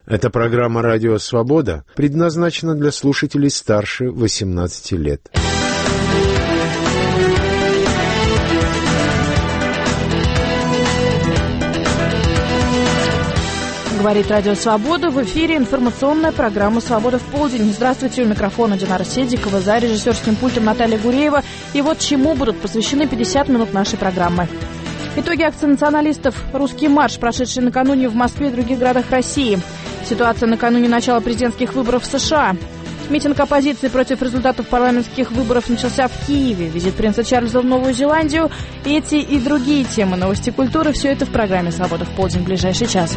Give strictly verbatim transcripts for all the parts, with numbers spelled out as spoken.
Эта программа «Радио Свобода» предназначена для слушателей старше восемнадцати лет. Говорит Радио Свобода. В эфире информационная программа «Свобода в полдень». Здравствуйте, у микрофона Динара Седикова, за режиссерским пультом Наталья Гуреева. И вот чему будут посвящены пятьдесят минут нашей программы. Итоги акции националистов «Русский марш», прошедший накануне в Москве и других городах России. Ситуация накануне начала президентских выборов в США. Митинг оппозиции против результатов парламентских выборов начался в Киеве. Визит принца Чарльза в Новую Зеландию. Эти и другие темы новости культуры. Все это в программе «Свобода в полдень» в ближайший час.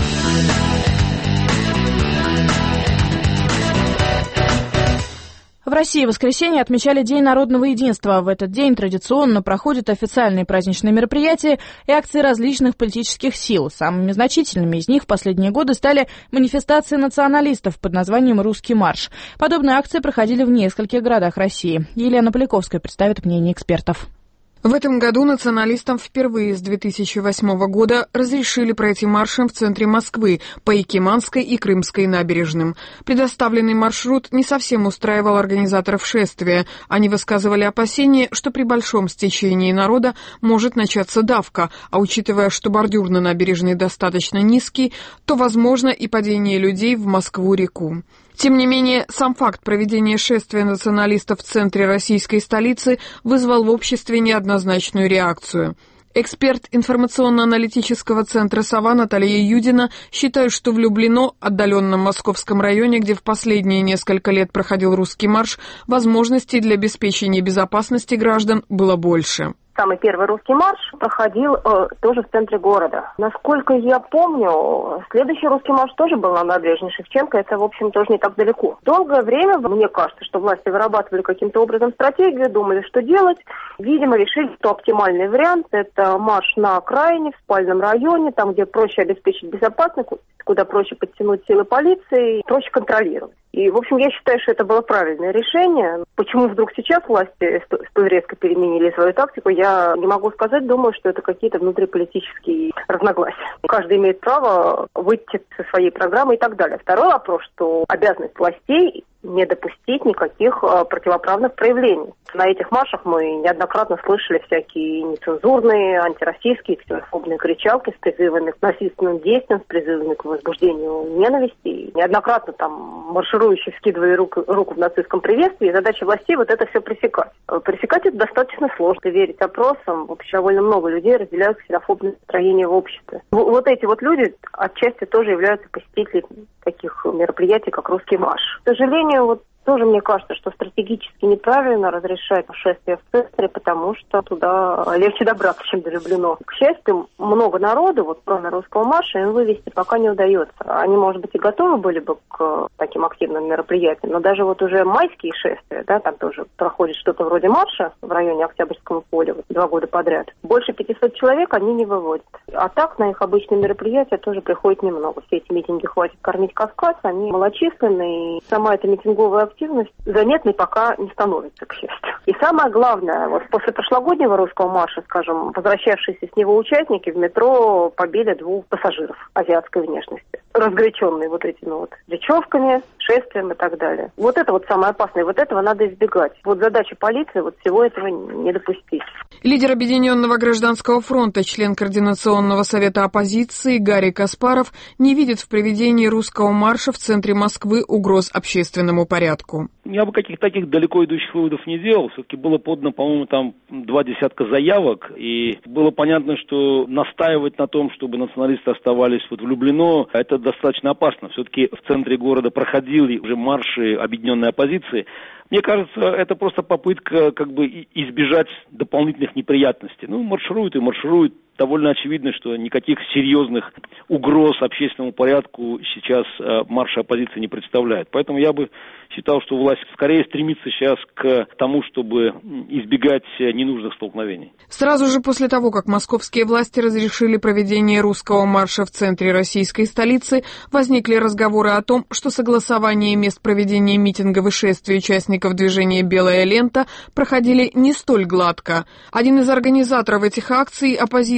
В России в воскресенье отмечали День народного единства. В этот день традиционно проходят официальные праздничные мероприятия и акции различных политических сил. Самыми значительными из них в последние годы стали манифестации националистов под названием «Русский марш». Подобные акции проходили в нескольких городах России. Елена Поляковская представит мнение экспертов. В этом году националистам впервые с две тысячи восьмого года разрешили пройти маршем в центре Москвы по Якиманской и Крымской набережным. Предоставленный маршрут не совсем устраивал организаторов шествия. Они высказывали опасения, что при большом стечении народа может начаться давка, а учитывая, что бордюр на набережной достаточно низкий, то возможно и падение людей в Москву-реку. Тем не менее, сам факт проведения шествия националистов в центре российской столицы вызвал в обществе неоднозначную реакцию. Эксперт информационно-аналитического центра «Сова» Наталья Юдина считает, что в Люблино, отдаленном московском районе, где в последние несколько лет проходил «Русский марш», возможностей для обеспечения безопасности граждан было больше. Самый первый «Русский марш» проходил э, тоже в центре города. Насколько я помню, следующий «Русский марш» тоже был на набережной Шевченко. Это, в общем, тоже не так далеко. Долгое время, мне кажется, что власти вырабатывали каким-то образом стратегию, думали, что делать. Видимо, решили, что оптимальный вариант – это марш на окраине, в спальном районе, там, где проще обеспечить безопасность, куда проще подтянуть силы полиции, проще контролировать. И, в общем, я считаю, что это было правильное решение. Почему вдруг сейчас власти столь резко переменили свою тактику, я не могу сказать. Думаю, что это какие-то внутриполитические разногласия. Каждый имеет право выйти со своей программой и так далее. Второй вопрос, что обязанность властей не допустить никаких э, противоправных проявлений. На этих маршах мы неоднократно слышали всякие нецензурные, антироссийские, ксенофобные кричалки с призывами к насильственным действиям, с призывами к возбуждению ненависти. И неоднократно там марширующие вскидывали руку, руку в нацистском приветствии. И задача властей вот это все пресекать. Пресекать это достаточно сложно. Верить опросам, вообще довольно много людей разделяют ксенофобные настроения в обществе. Вот эти вот люди отчасти тоже являются посетителями таких мероприятий, как «Русский марш». К сожалению, вот тоже мне кажется, что стратегически неправильно разрешать шествие в центре, потому что туда легче добраться, чем до Люблино. К счастью, много народу, вот кроме «Русского марша», им вывести пока не удается. Они, может быть, и готовы были бы к таким активным мероприятиям, но даже вот уже майские шествия, да, там тоже проходит что-то вроде марша в районе Октябрьского поля вот, два года подряд. Больше пятисот человек они не выводят. А так на их обычные мероприятия тоже приходит немного. Все эти митинги «Хватит кормить Кавказ», они малочисленные, и сама эта митинговая активность заметной пока не становится, к счастью. И самое главное, вот после прошлогоднего «Русского марша», скажем, возвращавшиеся с него участники в метро побили двух пассажиров азиатской внешности, разгоряченные вот этими вот речевками, шествием и так далее. Вот это вот самое опасное, вот этого надо избегать. Вот задача полиции вот всего этого не допустить. Лидер Объединенного гражданского фронта, член Координационного совета оппозиции Гарри Каспаров не видит в проведении «Русского марша» в центре Москвы угроз общественному порядку. Я бы каких-то таких далеко идущих выводов не делал. Все-таки было подано, по-моему, там два десятка заявок, и было понятно, что настаивать на том, чтобы националисты оставались вот в Люблино, это достаточно опасно. Все-таки в центре города проходили уже марши объединенной оппозиции. Мне кажется, это просто попытка как бы избежать дополнительных неприятностей. Ну, маршируют и маршируют. Довольно очевидно, что никаких серьезных угроз общественному порядку сейчас э, марш оппозиции не представляет. Поэтому я бы считал, что власть скорее стремится сейчас к тому, чтобы избегать ненужных столкновений. Сразу же после того, как московские власти разрешили проведение «Русского марша» в центре российской столицы, возникли разговоры о том, что согласование мест проведения митингов и шествий участников движения «Белая лента» проходили не столь гладко. Один из организаторов этих акций, оппозиции,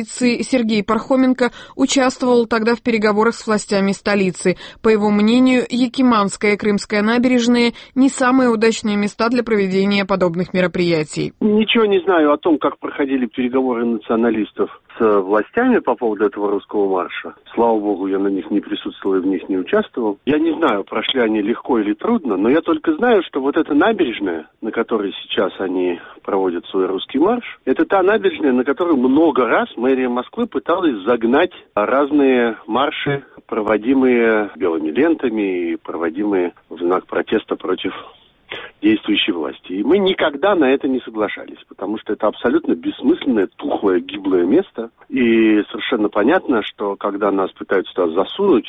оппозиции Сергей Пархоменко участвовал тогда в переговорах с властями столицы. По его мнению, Якиманская и Крымская набережные не самые удачные места для проведения подобных мероприятий. Ничего не знаю о том, как проходили переговоры националистов с властями по поводу этого русского марша. Слава богу, я на них не присутствовал и в них не участвовал. Я не знаю, прошли они легко или трудно, но я только знаю, что вот эта набережная, на которой сейчас они проводят свой русский марш, это та набережная, на которой много раз мэрия Москвы пыталась загнать разные марши, проводимые белыми лентами и проводимые в знак протеста против действующей власти. И мы никогда на это не соглашались, потому что это абсолютно бессмысленное, тухлое, гиблое место. И совершенно понятно, что когда нас пытаются туда засунуть,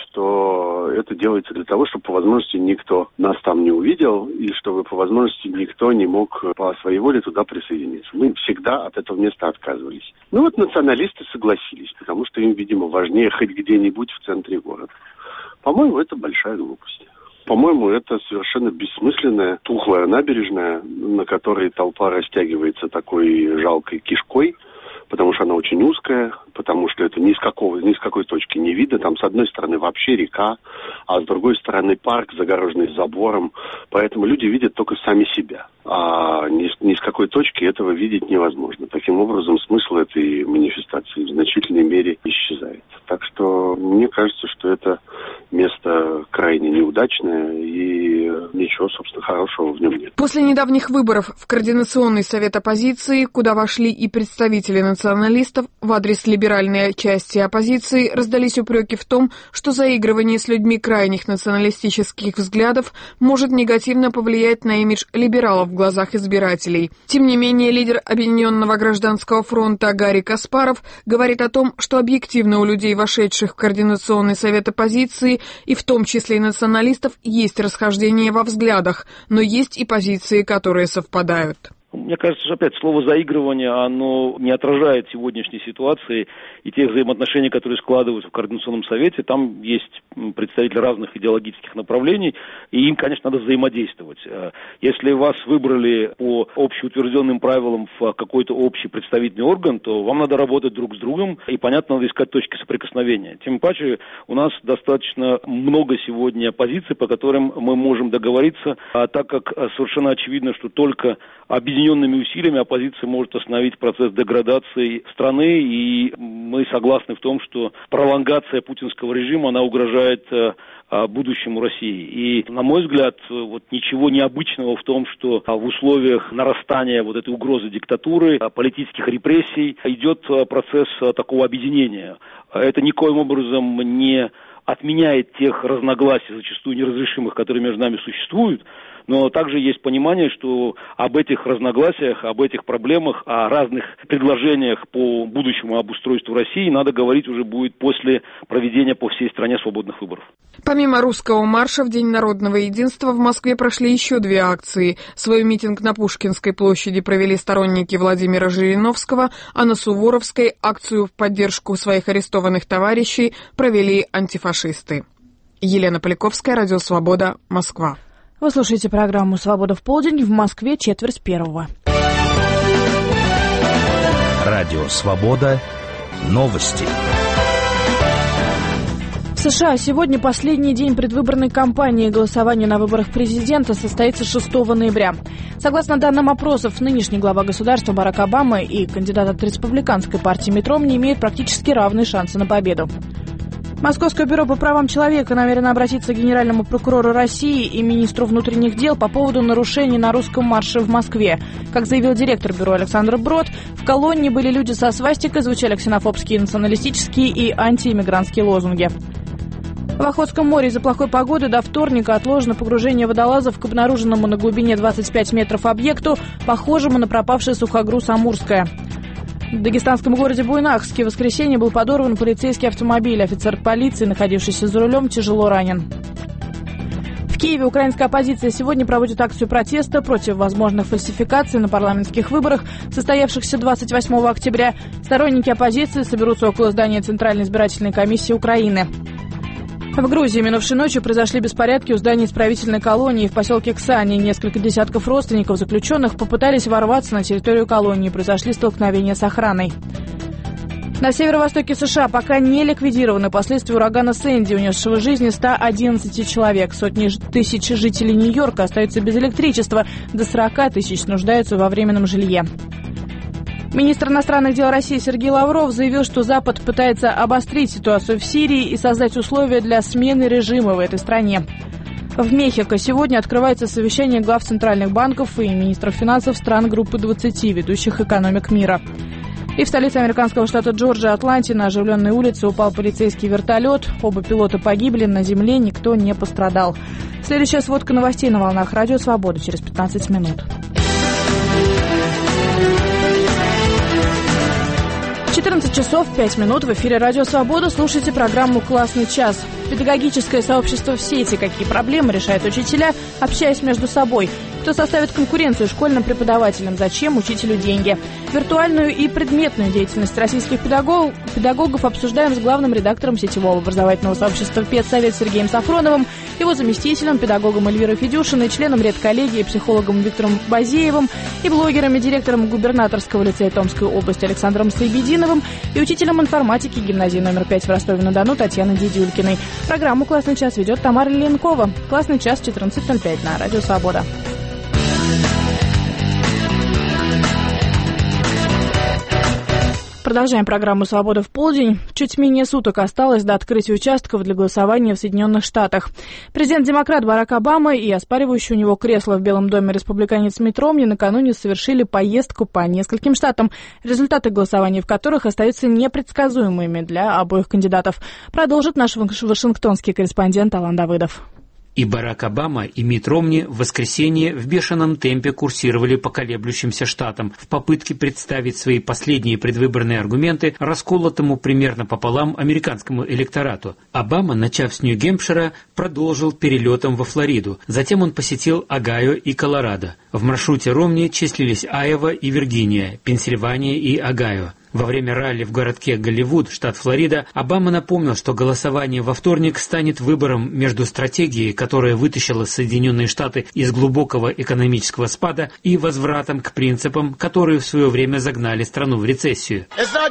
то это делается для того, чтобы по возможности никто нас там не увидел, и чтобы по возможности никто не мог по своей воле туда присоединиться. Мы всегда от этого места отказывались. Ну вот националисты согласились, потому что им, видимо, важнее хоть где-нибудь в центре города. По-моему, это большая глупость. По-моему, это совершенно бессмысленная, тухлая набережная, на которой толпа растягивается такой жалкой кишкой, потому что она очень узкая, потому что это ни с, какого, ни с какой точки не видно. Там с одной стороны вообще река, а с другой стороны парк, загороженный забором. Поэтому люди видят только сами себя. А ни, ни с какой точки этого видеть невозможно. Таким образом, смысл этой манифестации в значительной мере исчезает. Так что мне кажется, что это место крайне неудачное, и ничего, собственно, хорошего в нем нет. После недавних выборов в Координационный совет оппозиции, куда вошли и представители националистов, в адрес либеральной части оппозиции раздались упреки в том, что заигрывание с людьми крайних националистических взглядов может негативно повлиять на имидж либералов в глазах избирателей. Тем не менее, лидер Объединенного гражданского фронта Гарри Каспаров говорит о том, что объективно у людей, вошедших в Координационный совет оппозиции, и в том числе и националистов, есть расхождения во взглядах, но есть и позиции, которые совпадают. Мне кажется, что опять слово «заигрывание», оно не отражает сегодняшней ситуации и тех взаимоотношений, которые складываются в Координационном совете. Там есть представители разных идеологических направлений, и им, конечно, надо взаимодействовать. Если вас выбрали по общеутвержденным правилам в какой-то общий представительный орган, то вам надо работать друг с другом, и, понятно, надо искать точки соприкосновения. Тем паче, у нас достаточно много сегодня позиций, по которым мы можем договориться, а так как совершенно очевидно, что только объединенными усилиями оппозиция может остановить процесс деградации страны, и мы согласны в том, что пролонгация путинского режима, она угрожает будущему России. И, на мой взгляд, вот ничего необычного в том, что в условиях нарастания вот этой угрозы диктатуры, политических репрессий идет процесс такого объединения. Это никоим образом не отменяет тех разногласий, зачастую неразрешимых, которые между нами существуют, но также есть понимание, что об этих разногласиях, об этих проблемах, о разных предложениях по будущему обустройству России надо говорить уже будет после проведения по всей стране свободных выборов. Помимо русского марша, в День народного единства в Москве прошли еще две акции. Свой митинг на Пушкинской площади провели сторонники Владимира Жириновского, а на Суворовской акцию в поддержку своих арестованных товарищей провели антифашисты. Елена Поляковская, Радио Свобода, Москва. Вы слушаете программу «Свобода в полдень». В Москве четверть первого. Радио «Свобода». Новости. В США сегодня последний день предвыборной кампании. Голосование на выборах президента состоится шестого ноября. Согласно данным опросов, нынешний глава государства Барак Обама и кандидат от республиканской партии Митт Ромни имеют практически равные шансы на победу. Московское бюро по правам человека намерено обратиться к генеральному прокурору России и министру внутренних дел по поводу нарушений на русском марше в Москве. Как заявил директор бюро Александр Брод, в колонне были люди со свастикой, звучали ксенофобские, националистические и антииммигрантские лозунги. В Охотском море из-за плохой погоды до вторника отложено погружение водолазов к обнаруженному на глубине двадцать пять метров объекту, похожему на пропавший сухогруз «Амурская». В дагестанском городе Буйнакске в воскресенье был подорван полицейский автомобиль. Офицер полиции, находившийся за рулем, тяжело ранен. В Киеве украинская оппозиция сегодня проводит акцию протеста против возможных фальсификаций на парламентских выборах, состоявшихся двадцать восьмого октября. Сторонники оппозиции соберутся около здания Центральной избирательной комиссии Украины. В Грузии минувшей ночью произошли беспорядки у здания исправительной колонии в поселке Ксани. Несколько десятков родственников заключенных попытались ворваться на территорию колонии. Произошли столкновения с охраной. На северо-востоке США пока не ликвидированы последствия урагана Сэнди, унесшего жизни ста одиннадцати человек. Сотни тысяч жителей Нью-Йорка остаются без электричества. До сорока тысяч нуждаются во временном жилье. Министр иностранных дел России Сергей Лавров заявил, что Запад пытается обострить ситуацию в Сирии и создать условия для смены режима в этой стране. В Мехико сегодня открывается совещание глав центральных банков и министров финансов стран группы двадцати ведущих экономик мира. И в столице американского штата Джорджия, Атланте, на оживленной улице упал полицейский вертолет. Оба пилота погибли, на земле никто не пострадал. Следующая сводка новостей на волнах Радио Свобода через пятнадцать минут. четырнадцать часов пять минут в эфире Радио Свобода. Слушайте программу «Классный час». Педагогическое сообщество в сети. Какие проблемы решают учителя, общаясь между собой. Кто составит конкуренцию школьным преподавателям? Зачем учителю деньги? Виртуальную и предметную деятельность российских педагогов, педагогов обсуждаем с главным редактором сетевого образовательного сообщества «Педсовет» Сергеем Сафроновым, его заместителем, педагогом Эльвирой Федюшиной, членом редколлегии, психологом Виктором Базеевым и блогером и директором губернаторского лицея Томской области Александром Сайбединовым и учителем информатики гимназии номер пять в Ростове-на-Дону Татьяной Дедюлькиной. Программу «Классный час» ведет Тамара Ленкова. «Классный час» четырнадцать ноль пять на Радио Свобода. Продолжаем программу «Свобода в полдень». Чуть менее суток осталось до открытия участков для голосования в Соединенных Штатах. Президент-демократ Барак Обама и оспаривающий у него кресло в Белом доме республиканец Митт Ромни накануне совершили поездку по нескольким штатам, результаты голосования в которых остаются непредсказуемыми для обоих кандидатов. Продолжит наш вашингтонский корреспондент Алан Давыдов. И Барак Обама, и Митт Ромни в воскресенье в бешеном темпе курсировали по колеблющимся штатам в попытке представить свои последние предвыборные аргументы расколотому примерно пополам американскому электорату. Обама, начав с Нью-Гэмпшира, продолжил перелетом во Флориду. Затем он посетил Огайо и Колорадо. В маршруте Ромни числились Айова и Виргиния, Пенсильвания и Огайо. Во время ралли в городке Голливуд, штат Флорида, Обама напомнил, что голосование во вторник станет выбором между стратегией, которая вытащила Соединенные Штаты из глубокого экономического спада, и возвратом к принципам, которые в свое время загнали страну в рецессию.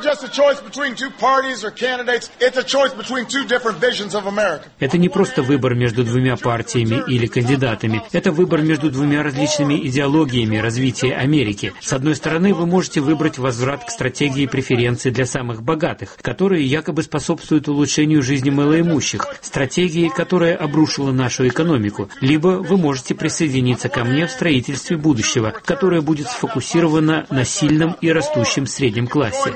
Это не просто выбор между двумя партиями или кандидатами. Это выбор между двумя различными идеологиями развития Америки. С одной стороны, вы можете выбрать возврат к стратегии преференции для самых богатых, которые якобы способствуют улучшению жизни малоимущих, стратегии, которая обрушила нашу экономику. Либо вы можете присоединиться ко мне в строительстве будущего, которое будет сфокусировано на сильном и растущем среднем классе.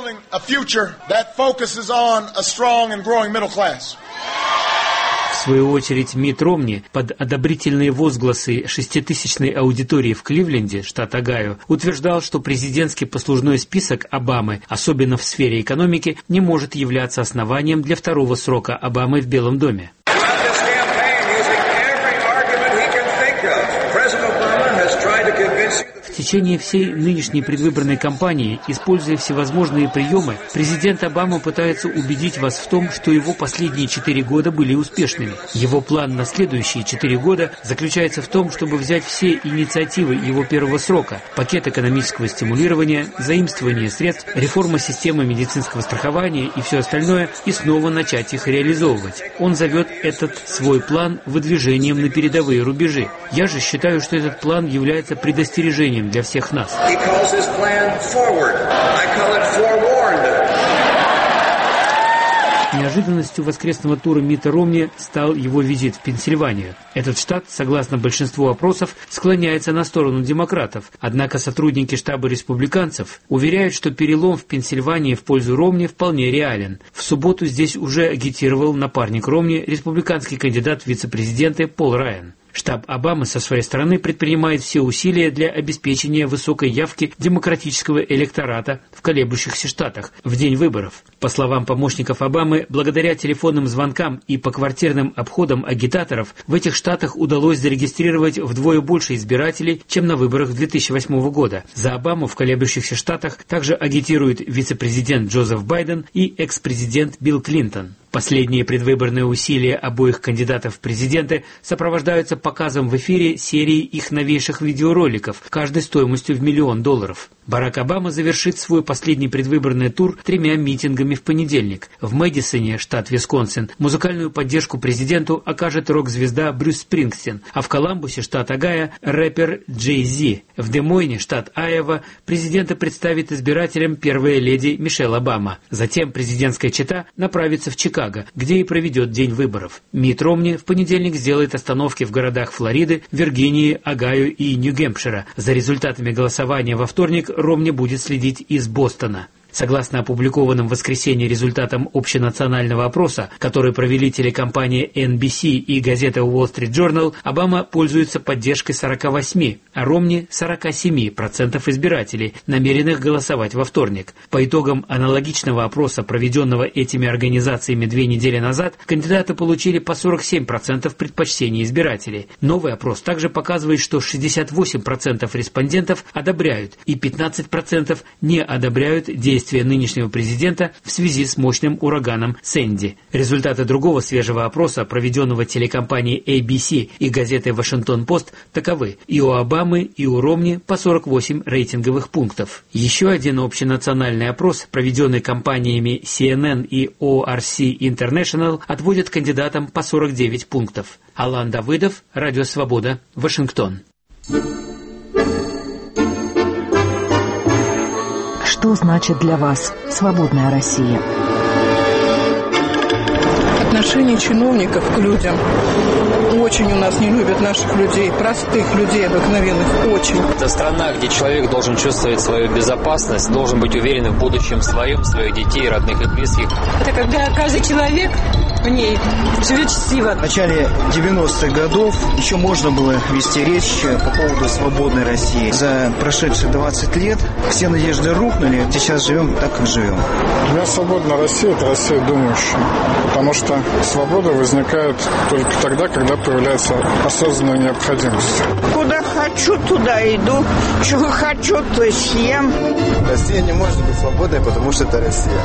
В свою очередь, Митт Ромни под одобрительные возгласы шеститысячной аудитории в Кливленде, штат Огайо, утверждал, что президентский послужной список Обамы, особенно в сфере экономики, не может являться основанием для второго срока Обамы в Белом доме. В течение всей нынешней предвыборной кампании, используя всевозможные приемы, президент Обама пытается убедить вас в том, что его последние четыре года были успешными. Его план на следующие четыре года заключается в том, чтобы взять все инициативы его первого срока, пакет экономического стимулирования, заимствование средств, реформа системы медицинского страхования и все остальное, и снова начать их реализовывать. Он зовет этот свой план выдвижением на передовые рубежи. Я же считаю, что этот план является предостережением для всех нас. Неожиданностью воскресного тура Митта Ромни стал его визит в Пенсильванию. Этот штат, согласно большинству опросов, склоняется на сторону демократов. Однако сотрудники штаба республиканцев уверяют, что перелом в Пенсильвании в пользу Ромни вполне реален. В субботу здесь уже агитировал напарник Ромни, республиканский кандидат в вице-президенты Пол Райан. Штаб Обамы со своей стороны предпринимает все усилия для обеспечения высокой явки демократического электората в колеблющихся штатах в день выборов. По словам помощников Обамы, благодаря телефонным звонкам и поквартирным обходам агитаторов в этих штатах удалось зарегистрировать вдвое больше избирателей, чем на выборах две тысячи восьмого года. За Обаму в колеблющихся штатах также агитируют вице-президент Джозеф Байден и экс-президент Билл Клинтон. Последние предвыборные усилия обоих кандидатов в президенты сопровождаются показом в эфире серии их новейших видеороликов, каждой стоимостью в миллион долларов. Барак Обама завершит свой последний предвыборный тур тремя митингами в понедельник. В Мэдисоне, штат Висконсин, музыкальную поддержку президенту окажет рок-звезда Брюс Спрингстин, а в Коламбусе, штат Огайо, рэпер Джей Зи. В Де-Мойне, штат Айова, президента представит избирателям первая леди Мишель Обама. Затем президентская чета направится в Чикаго, где и проведет день выборов. Митт Ромни в понедельник сделает остановки в городах Флориды, Виргинии, Огайо и Нью-Гэмпшира. За результатами голосования во вторник Ромни будет следить из Бостона. Согласно опубликованным в воскресенье результатам общенационального опроса, который провели телекомпания эн би си и газета Wall Street Journal, Обама пользуется поддержкой сорок восемь, а Ромни – сорок семь процентов избирателей, намеренных голосовать во вторник. По итогам аналогичного опроса, проведенного этими организациями две недели назад, кандидаты получили по сорок семь процентов предпочтений избирателей. Новый опрос также показывает, что шестьдесят восемь процентов респондентов одобряют и пятнадцать процентов не одобряют действия нынешнего президента в связи с мощным ураганом Сэнди. Результаты другого свежего опроса, проведенного телекомпанией эй би си и газетой Вашингтон-Пост, таковы: и у Обамы, и у Ромни по сорок восемь рейтинговых пунктов. Еще один общенациональный опрос, проведенный компаниями си эн эн и о ар си International, отводит кандидатам по сорок девять пунктов. Алан Давыдов, Радио Свобода, Вашингтон. Что значит для вас свободная Россия? Отношение чиновников к людям. Очень у нас не любят наших людей, простых людей обыкновенных, очень. Это страна, где человек должен чувствовать свою безопасность, должен быть уверен в будущем своем, своих детей, родных и близких. Это когда каждый человек в ней живет счастливо. В начале девяностых годов еще можно было вести речь по поводу свободной России. За прошедшие двадцать лет все надежды рухнули, сейчас живем так, как живем. Для меня свободная Россия – это Россия думающая, потому что свобода возникает только тогда, когда появляется осознанная необходимость. Куда хочу, туда иду. Чего хочу, то съем. Россия не может быть свободной, потому что это Россия.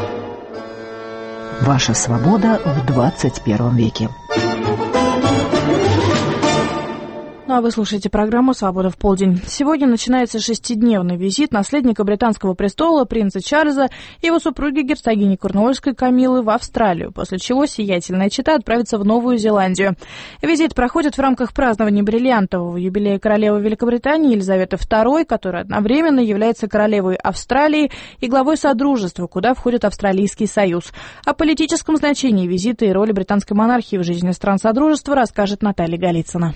Ваша свобода в двадцать первом веке. Ну а вы слушаете программу «Свобода в полдень». Сегодня начинается шестидневный визит наследника британского престола принца Чарльза и его супруги герцогини Корнуольской Камиллы в Австралию, после чего сиятельная чета отправится в Новую Зеландию. Визит проходит в рамках празднования бриллиантового юбилея королевы Великобритании Елизаветы второй, которая одновременно является королевой Австралии и главой Содружества, куда входит Австралийский союз. О политическом значении визита и роли британской монархии в жизни стран Содружества расскажет Наталья Голицына.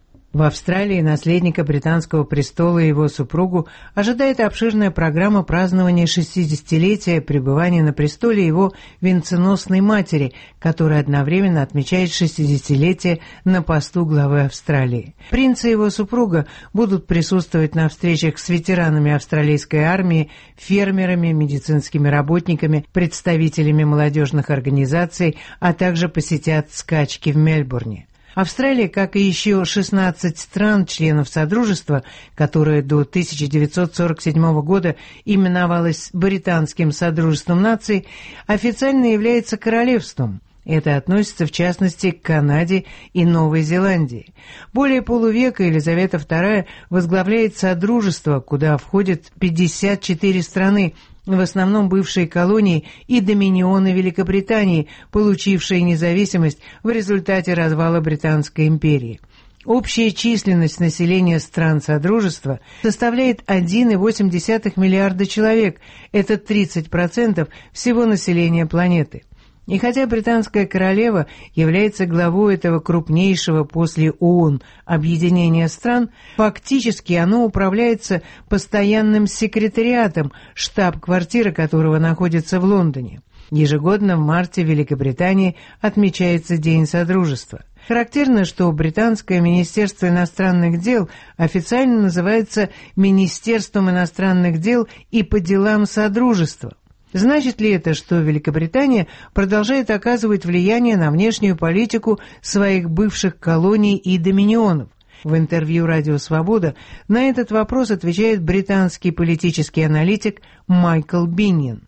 В Австралии наследника британского престола и его супругу ожидает обширная программа празднования шестидесятилетия пребывания на престоле его венценосной матери, которая одновременно отмечает шестидесятилетие на посту главы Австралии. Принц и его супруга будут присутствовать на встречах с ветеранами австралийской армии, фермерами, медицинскими работниками, представителями молодежных организаций, а также посетят скачки в Мельбурне. Австралия, как и еще шестнадцать стран-членов Содружества, которое до тысяча девятьсот сорок седьмого года именовалось Британским Содружеством наций, официально является королевством. Это относится, в частности, к Канаде и Новой Зеландии. Более полувека Елизавета вторая возглавляет Содружество, куда входят пятьдесят четыре страны, в основном бывшие колонии и доминионы Великобритании, получившие независимость в результате развала Британской империи. Общая численность населения стран Содружества составляет один целых восемь десятых миллиарда человек, это тридцать процентов всего населения планеты. И хотя британская королева является главой этого крупнейшего после ООН объединения стран, фактически оно управляется постоянным секретариатом, штаб-квартира которого находится в Лондоне. Ежегодно в марте в Великобритании отмечается День Содружества. Характерно, что британское Министерство иностранных дел официально называется Министерством иностранных дел и по делам Содружества. Значит ли это, что Великобритания продолжает оказывать влияние на внешнюю политику своих бывших колоний и доминионов? В интервью «Радио Свобода» на этот вопрос отвечает британский политический аналитик Майкл Бинниан.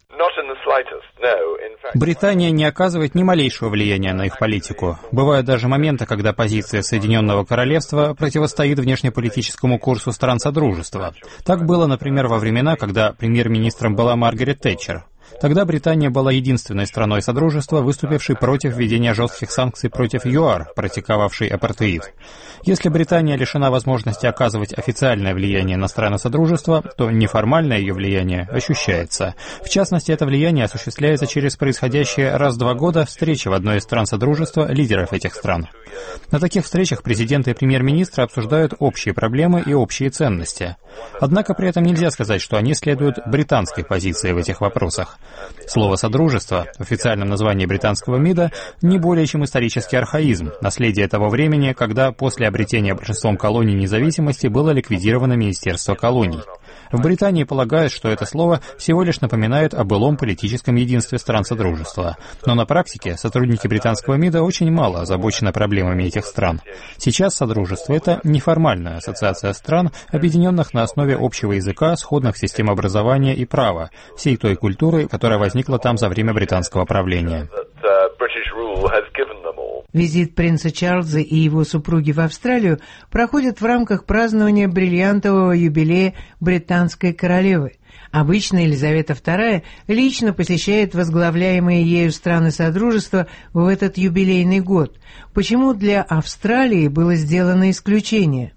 Британия не оказывает ни малейшего влияния на их политику. Бывают даже моменты, когда позиция Соединенного Королевства противостоит внешнеполитическому курсу стран Содружества. Так было, например, во времена, когда премьер-министром была Маргарет Тэтчер. Тогда Британия была единственной страной Содружества, выступившей против введения жестких санкций против ЮАР, практиковавшей апартеид. Если Британия лишена возможности оказывать официальное влияние на страны Содружества, то неформальное ее влияние ощущается. В частности, это влияние осуществляется через происходящие раз в два года встречи в одной из стран Содружества лидеров этих стран. На таких встречах президенты и премьер-министры обсуждают общие проблемы и общие ценности. Однако при этом нельзя сказать, что они следуют британской позиции в этих вопросах. Слово «содружество» в официальном названии британского МИДа не более чем исторический архаизм, наследие того времени, когда после обретения большинством колоний независимости было ликвидировано Министерство колоний. В Британии полагают, что это слово всего лишь напоминает о былом политическом единстве стран Содружества. Но на практике сотрудники британского МИДа очень мало озабочены проблемами этих стран. Сейчас Содружество — это неформальная ассоциация стран, объединенных на основе общего языка, сходных систем образования и права, всей той культуры, которая возникла там за время британского правления. Визит принца Чарльза и его супруги в Австралию проходит в рамках празднования бриллиантового юбилея британской королевы. Обычно Елизавета вторая лично посещает возглавляемые ею страны Содружества в этот юбилейный год. Почему для Австралии было сделано исключение?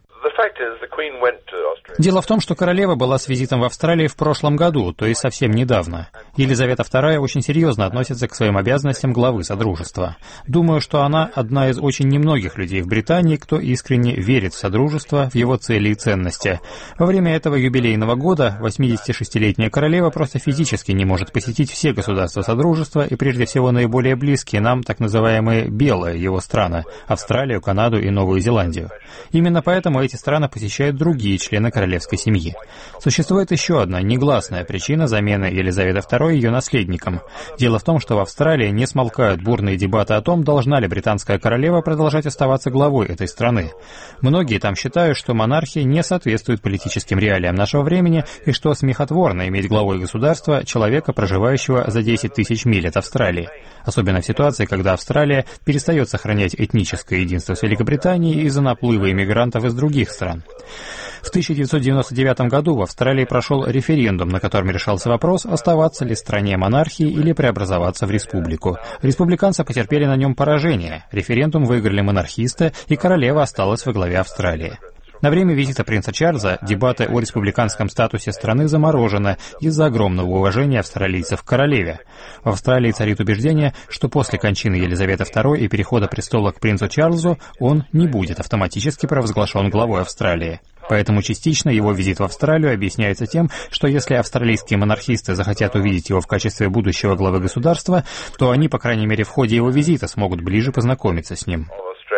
Дело в том, что королева была с визитом в Австралии в прошлом году, то есть совсем недавно. Елизавета вторая очень серьезно относится к своим обязанностям главы Содружества. Думаю, что она одна из очень немногих людей в Британии, кто искренне верит в Содружество, в его цели и ценности. Во время этого юбилейного года восьмидесятишестилетняя королева просто физически не может посетить все государства Содружества и прежде всего наиболее близкие нам так называемые «белые» его страны – Австралию, Канаду и Новую Зеландию. Именно поэтому эти страны посещают другие члены королевской семьи. Существует еще одна негласная причина замены Елизаветы второй ее наследником. Дело в том, что в Австралии не смолкают бурные дебаты о том, должна ли британская королева продолжать оставаться главой этой страны. Многие там считают, что монархия не соответствует политическим реалиям нашего времени и что смехотворно иметь главой государства человека, проживающего за десять тысяч миль от Австралии. Особенно в ситуации, когда Австралия перестает сохранять этническое единство с Великобританией из-за наплыва иммигрантов из других стран. В тысяча девятьсот девяносто девятом году в Австралии прошел референдум, на котором решался вопрос, оставаться ли стране монархии или преобразоваться в республику. Республиканцы потерпели на нем поражение. Референдум выиграли монархисты, и королева осталась во главе Австралии. На время визита принца Чарльза дебаты о республиканском статусе страны заморожены из-за огромного уважения австралийцев к королеве. В Австралии царит убеждение, что после кончины Елизаветы второй и перехода престола к принцу Чарльзу он не будет автоматически провозглашен главой Австралии. Поэтому частично его визит в Австралию объясняется тем, что если австралийские монархисты захотят увидеть его в качестве будущего главы государства, то они, по крайней мере, в ходе его визита смогут ближе познакомиться с ним.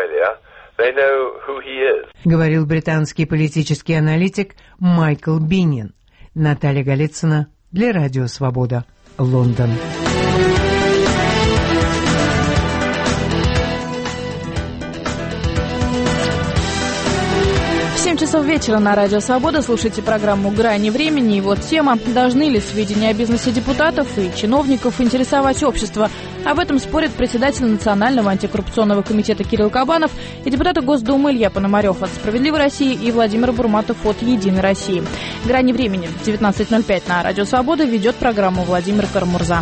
Говорил британский политический аналитик Майкл Бинниан. Наталья Голицына для Радио Свобода, Лондон. семь часов вечера на Радио Свобода. Слушайте программу «Грани времени». И вот тема: должны ли сведения о бизнесе депутатов и чиновников интересовать общество? Об этом спорят председатель Национального антикоррупционного комитета Кирилл Кабанов и депутаты Госдумы Илья Пономарев от «Справедливой России» и Владимир Бурматов от «Единой России». «Грани времени» в девятнадцать ноль пять на Радио Свобода ведет программу Владимир Карамурза.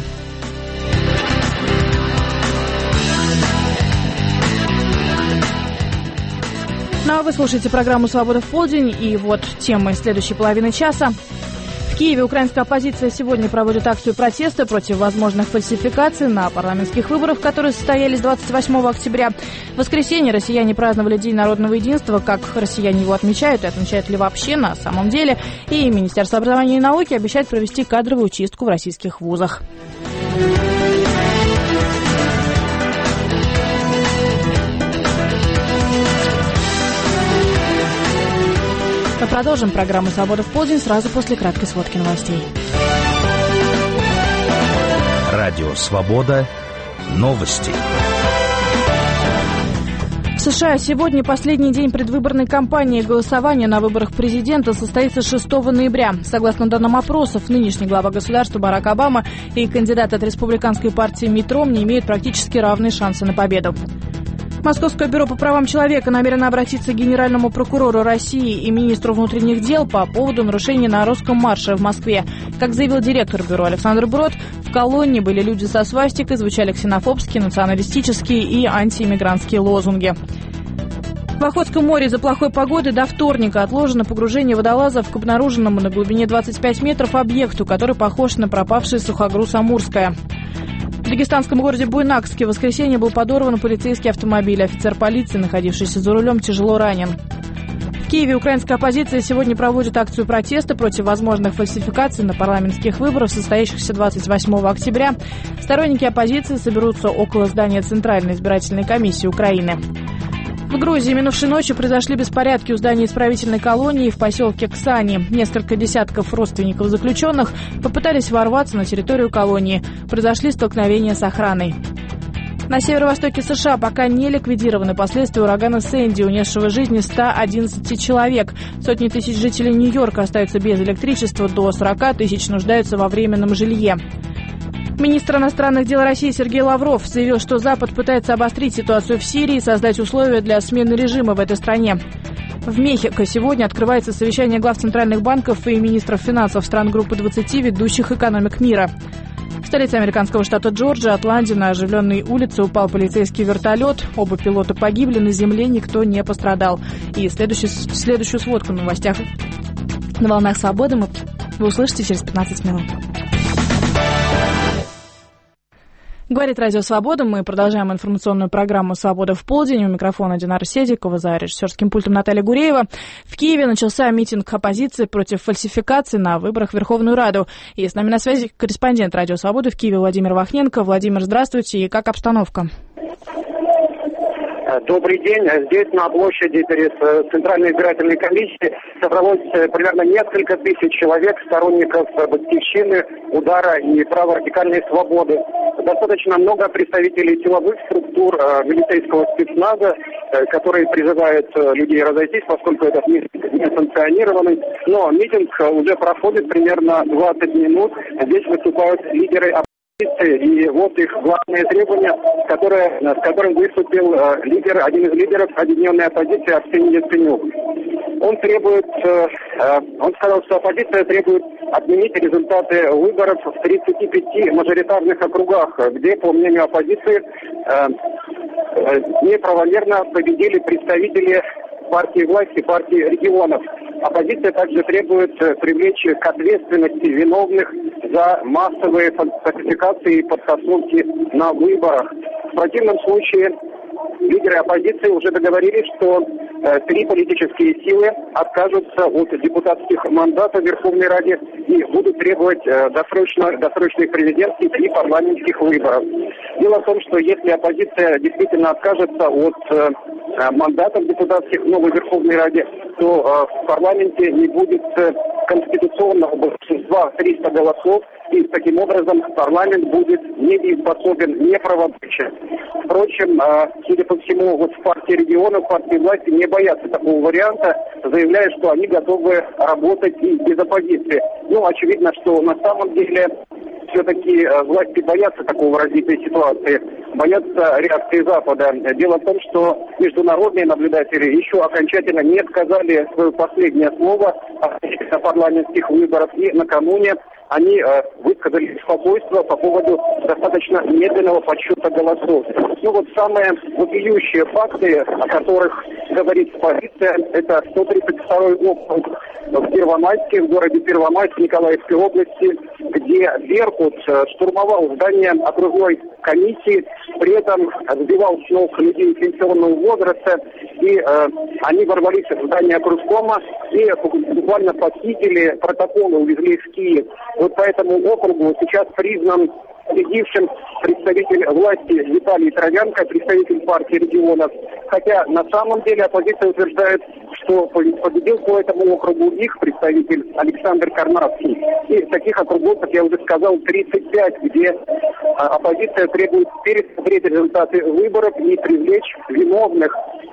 Ну а вы слушаете программу «Свобода в полдень». И вот темы следующей половины часа. В Киеве украинская оппозиция сегодня проводит акцию протеста против возможных фальсификаций на парламентских выборах, которые состоялись двадцать восьмого октября. В воскресенье россияне праздновали День народного единства. Как россияне его отмечают и отмечают ли вообще на самом деле? И Министерство образования и науки обещает провести кадровую чистку в российских вузах. Мы продолжим программу «Свобода в полдень» сразу после краткой сводки новостей. Радио «Свобода». Новости. США сегодня последний день предвыборной кампании. Голосование на выборах президента состоится шестого ноября. Согласно данным опросов, нынешний глава государства Барак Обама и кандидат от республиканской партии Митт Ромни имеют практически равные шансы на победу. Московское бюро по правам человека намерено обратиться к генеральному прокурору России и министру внутренних дел по поводу нарушений на русском марше в Москве. Как заявил директор бюро Александр Брод, в колонне были люди со свастикой, звучали ксенофобские, националистические и антииммигрантские лозунги. В Охотском море из-за плохой погоды до вторника отложено погружение водолазов к обнаруженному на глубине двадцать пять метров объекту, который похож на пропавший сухогруз «Амурская». В дагестанском городе Буйнакске в воскресенье был подорван полицейский автомобиль. Офицер полиции, находившийся за рулем, тяжело ранен. В Киеве украинская оппозиция сегодня проводит акцию протеста против возможных фальсификаций на парламентских выборах, состоящихся двадцать восьмого октября. Сторонники оппозиции соберутся около здания Центральной избирательной комиссии Украины. В Грузии минувшей ночью произошли беспорядки у здания исправительной колонии в поселке Ксани. Несколько десятков родственников заключенных попытались ворваться на территорию колонии. Произошли столкновения с охраной. На северо-востоке США пока не ликвидированы последствия урагана Сэнди, унесшего жизни ста одиннадцати человек. Сотни тысяч жителей Нью-Йорка остаются без электричества, до сорока тысяч нуждаются во временном жилье. Министр иностранных дел России Сергей Лавров заявил, что Запад пытается обострить ситуацию в Сирии и создать условия для смены режима в этой стране. В Мехико сегодня открывается совещание глав центральных банков и министров финансов стран группы двадцати ведущих экономик мира. В столице американского штата Джорджия, Атланте, на оживленной улице упал полицейский вертолет. Оба пилота погибли, на земле никто не пострадал. И следующую, следующую сводку на новостях на «Волнах Свободы» мы, вы услышите через пятнадцать минут. Говорит Радио Свобода. Мы продолжаем информационную программу «Свобода в полдень». У микрофона Динара Седикова, за режиссерским пультом Наталья Гуреева. В Киеве начался митинг оппозиции против фальсификаций на выборах в Верховную Раду. И с нами на связи корреспондент Радио Свободы в Киеве Владимир Вахненко. Владимир, здравствуйте. И как обстановка? Добрый день. Здесь на площади перед Центральной избирательной комиссией собралось примерно несколько тысяч человек, сторонников батькивщины, удара и праворадикальной свободы. Достаточно много представителей силовых структур, милицейского спецназа, которые призывают людей разойтись, поскольку этот митинг не санкционированный. Но митинг уже проходит примерно двадцать минут. Здесь выступают лидеры оппозиции. И вот их главные требования, которые, с которым выступил э, лидер, один из лидеров объединенной оппозиции Арсений Яценюк. Он требует, э, э, он сказал, что оппозиция требует отменить результаты выборов в тридцати пяти мажоритарных округах, где, по мнению оппозиции, э, э, неправомерно победили представители партии власти, партии регионов. Оппозиция также требует привлечь к ответственности виновных за массовые фальсификации и подтасовки на выборах. В противном случае лидеры оппозиции уже договорились, что э, три политические силы откажутся от депутатских мандатов в Верховной Раде и будут требовать э, досрочно, досрочных президентских и парламентских выборов. Дело в том, что если оппозиция действительно откажется от э, мандатов депутатских в новой Верховной Раде, то э, в парламенте не будет э, конституционного большинства триста голосов, и таким образом парламент будет недееспособен, неправомочен. Впрочем, э, судя по всему, вот в партии регионов, в партии власти не боятся такого варианта, заявляя, что они готовы работать и без оппозиции. Ну, очевидно, что на самом деле все-таки э, власти боятся такого развития ситуации, боятся реакции Запада. Дело в том, что международные наблюдатели еще окончательно не сказали свое последнее слово о парламентских выборах, и накануне они э, высказали беспокойство по поводу достаточно медленного подсчета голосов. Ну вот самые вопиющие факты, о которых говорит полиция, это сто тридцать второй округ в Первомайске, в городе Первомайск Николаевской области, где Беркут э, штурмовал здание окружной комиссии, при этом сбивал с ног людей пенсионного возраста, и э, они ворвались в здание кружкома и буквально похитили протоколы, увезли в Киев. Вот по этому округу сейчас признан победившим представитель власти Виталий Травянко, представитель партии регионов. Хотя на самом деле оппозиция утверждает, что победил по этому округу их представитель Александр Карнавский. И таких округов, как я уже сказал, тридцать пять, где оппозиция требует пересмотреть результаты выборов и привлечь виновных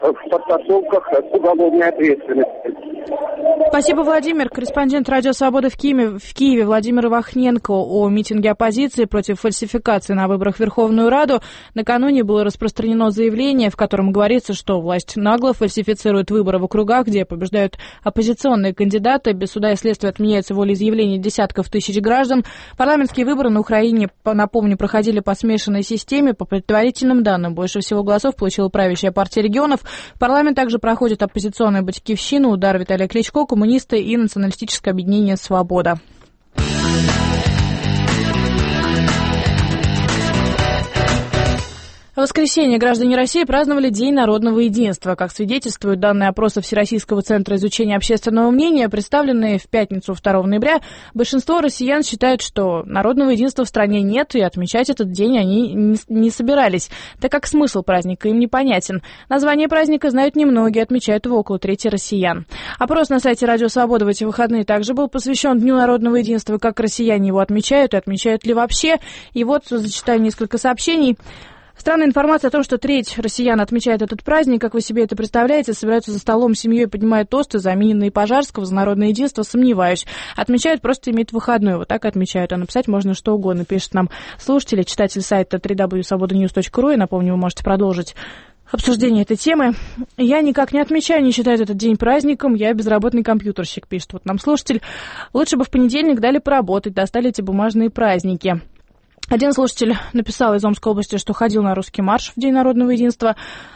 в подтасовках к уголовной ответственности. Спасибо, Владимир. Корреспондент «Радио Свобода» в Киеве, в Киеве Владимир Ивахненко о митинге оппозиции против фальсификации на выборах в Верховную Раду. Накануне было распространено заявление, в котором говорится, что власть нагло фальсифицирует выборы в округах, где побеждают оппозиционные кандидаты. Без суда и следствия отменяется волеизъявление десятков тысяч граждан. Парламентские выборы на Украине, напомню, проходили по смешанной системе. По предварительным данным, больше всего голосов получила правящая партия регионов. В парламент также проходит оппозиционная «Батькивщина», удар Виталия Кличко, коммунисты и националистическое объединение «Свобода». В воскресенье граждане России праздновали День народного единства. Как свидетельствуют данные опроса Всероссийского центра изучения общественного мнения, представленные в пятницу второго ноября, большинство россиян считают, что народного единства в стране нет, и отмечать этот день они не, не собирались, так как смысл праздника им непонятен. Название праздника знают немногие, отмечают его около трети россиян. Опрос на сайте «Радио Свобода» в эти выходные также был посвящен Дню народного единства, как россияне его отмечают и отмечают ли вообще. И вот зачитаю несколько сообщений. Странная информация о том, что треть россиян отмечает этот праздник. Как вы себе это представляете? Собираются за столом с семьей, поднимают тосты за Минина и Пожарского, за народное единство. Сомневаюсь. Отмечают, просто имеют выходной. Вот так отмечают. А написать можно что угодно. Пишет нам слушатель, читатель сайта дабл ю дабл ю дабл ю точка свобода ньюс точка ру. И напомню, вы можете продолжить обсуждение этой темы. Я никак не отмечаю, не считаю этот день праздником. Я безработный компьютерщик, пишет вот нам слушатель. Лучше бы в понедельник дали поработать, достали эти бумажные праздники. Один слушатель написал из Омской области, что ходил на русский марш в День народного единства.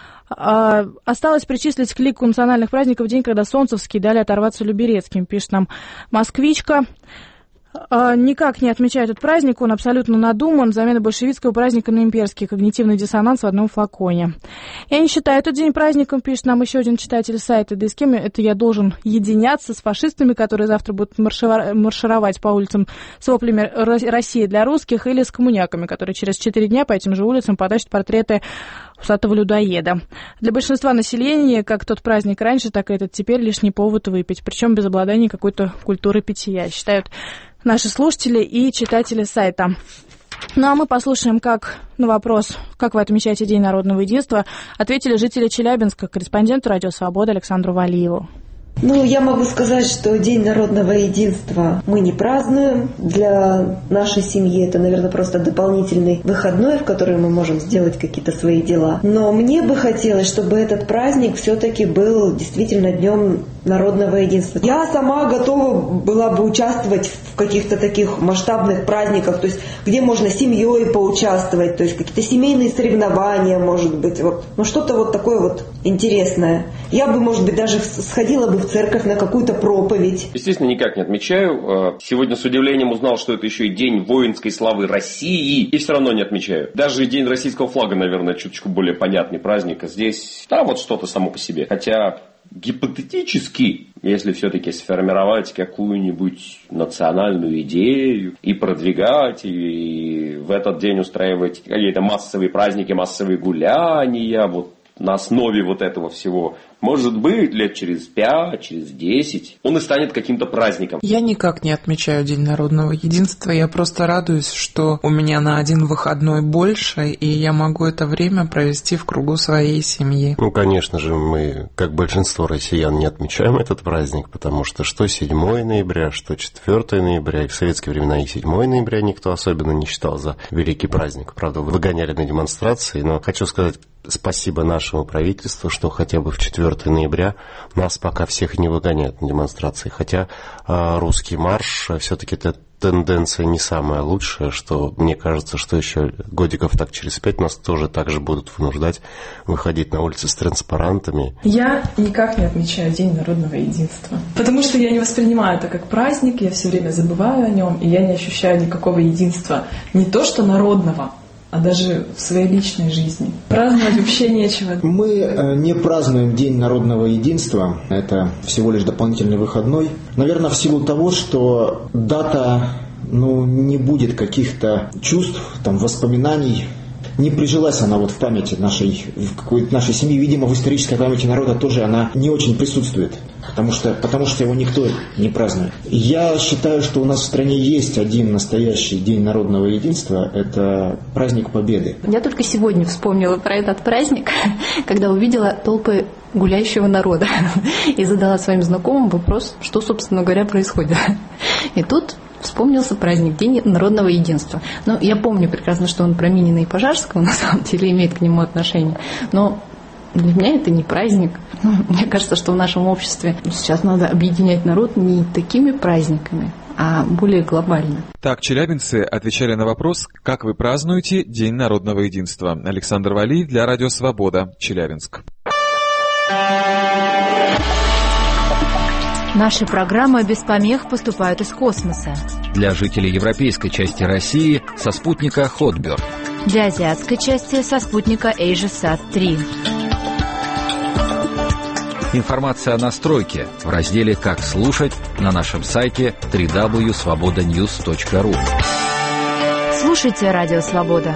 А, осталось причислить к лику национальных праздников день, когда солнцевские дали оторваться Люберецким, пишет нам москвичка. А, никак не отмечает этот праздник, он абсолютно надуман. Замена большевистского праздника на имперский, когнитивный диссонанс в одном флаконе. Я не считаю этот день праздником, пишет нам еще один читатель сайта. Да и с кем это я должен единяться? С фашистами, которые завтра будут маршировать по улицам с воплями «Россия для русских», или с коммуняками, которые через четыре дня по этим же улицам потащат портреты усатого людоеда. Для большинства населения, как тот праздник раньше, так и этот теперь лишний повод выпить, причем без обладания какой-то культуры питья, считают наши слушатели и читатели сайта. Ну а мы послушаем, как на вопрос, как вы отмечаете День народного единства, ответили жители Челябинска, корреспонденту «Радио Свобода» Александру Валиеву. Ну, я могу сказать, что День народного единства мы не празднуем. Для нашей семьи это, наверное, просто дополнительный выходной, в который мы можем сделать какие-то свои дела. Но мне бы хотелось, чтобы этот праздник все-таки был действительно Днем народного единства. Я сама готова была бы участвовать в каких-то таких масштабных праздниках, то есть где можно семьей поучаствовать, то есть какие-то семейные соревнования, может быть, вот, ну что-то вот такое вот интересное. Я бы, может быть, даже сходила бы в церковь на какую-то проповедь. Естественно, никак не отмечаю. Сегодня с удивлением узнал, что это еще и День воинской славы России, и все равно не отмечаю. Даже День российского флага, наверное, чуточку более понятный праздник. А здесь, да, вот что-то само по себе. Хотя гипотетически, если все-таки сформировать какую-нибудь национальную идею и продвигать, и в этот день устраивать какие-то массовые праздники, массовые гуляния, вот на основе вот этого всего, может быть, лет через пять, через десять, он и станет каким-то праздником. Я никак не отмечаю День народного единства, я просто радуюсь, что у меня на один выходной больше, и я могу это время провести в кругу своей семьи. Ну, конечно же, мы, как большинство россиян, не отмечаем этот праздник, потому что что седьмое ноября, что четвёртое ноября, и в советские времена и седьмое ноября никто особенно не считал за великий праздник. Правда, выгоняли на демонстрации, но хочу сказать спасибо нашему правительству, что хотя бы в четвёртое ноября нас пока всех не выгоняют на демонстрации. Хотя э, русский марш все-таки это тенденция не самая лучшая, что мне кажется, что еще годиков так через пять нас тоже так же будут вынуждать выходить на улицы с транспарантами. Я никак не отмечаю День народного единства, потому что я не воспринимаю это как праздник, я все время забываю о нем, и я не ощущаю никакого единства, не то что народного, а даже в своей личной жизни. Праздновать вообще нечего. Мы не празднуем День народного единства, это всего лишь дополнительный выходной. Наверное, в силу того, что дата, ну, не будет каких-то чувств, там, воспоминаний не прижилась она вот в памяти нашей, в какой-то нашей семьи. Видимо, в исторической памяти народа тоже она не очень присутствует, потому что, потому что его никто не празднует. Я считаю, что у нас в стране есть один настоящий День народного единства – это праздник Победы. Я только сегодня вспомнила про этот праздник, когда увидела толпы гуляющего народа и задала своим знакомым вопрос, что, собственно говоря, происходит. И тут вспомнился праздник День народного единства. Ну, я помню прекрасно, что он про Минина и Пожарского, на самом деле, имеет к нему отношение. Но для меня это не праздник. Ну, мне кажется, что в нашем обществе сейчас надо объединять народ не такими праздниками, а более глобально. Так челябинцы отвечали на вопрос, как вы празднуете День народного единства. Александр Валиев для Радио Свобода, Челябинск. Наши программы без помех поступают из космоса. Для жителей европейской части России со спутника Хотберд. Для азиатской части со спутника AsiaSat три. Информация о настройке в разделе «Как слушать» на нашем сайте дабл ю дабл ю дабл ю точка свобода ньюс точка ру. Слушайте Радио Свобода.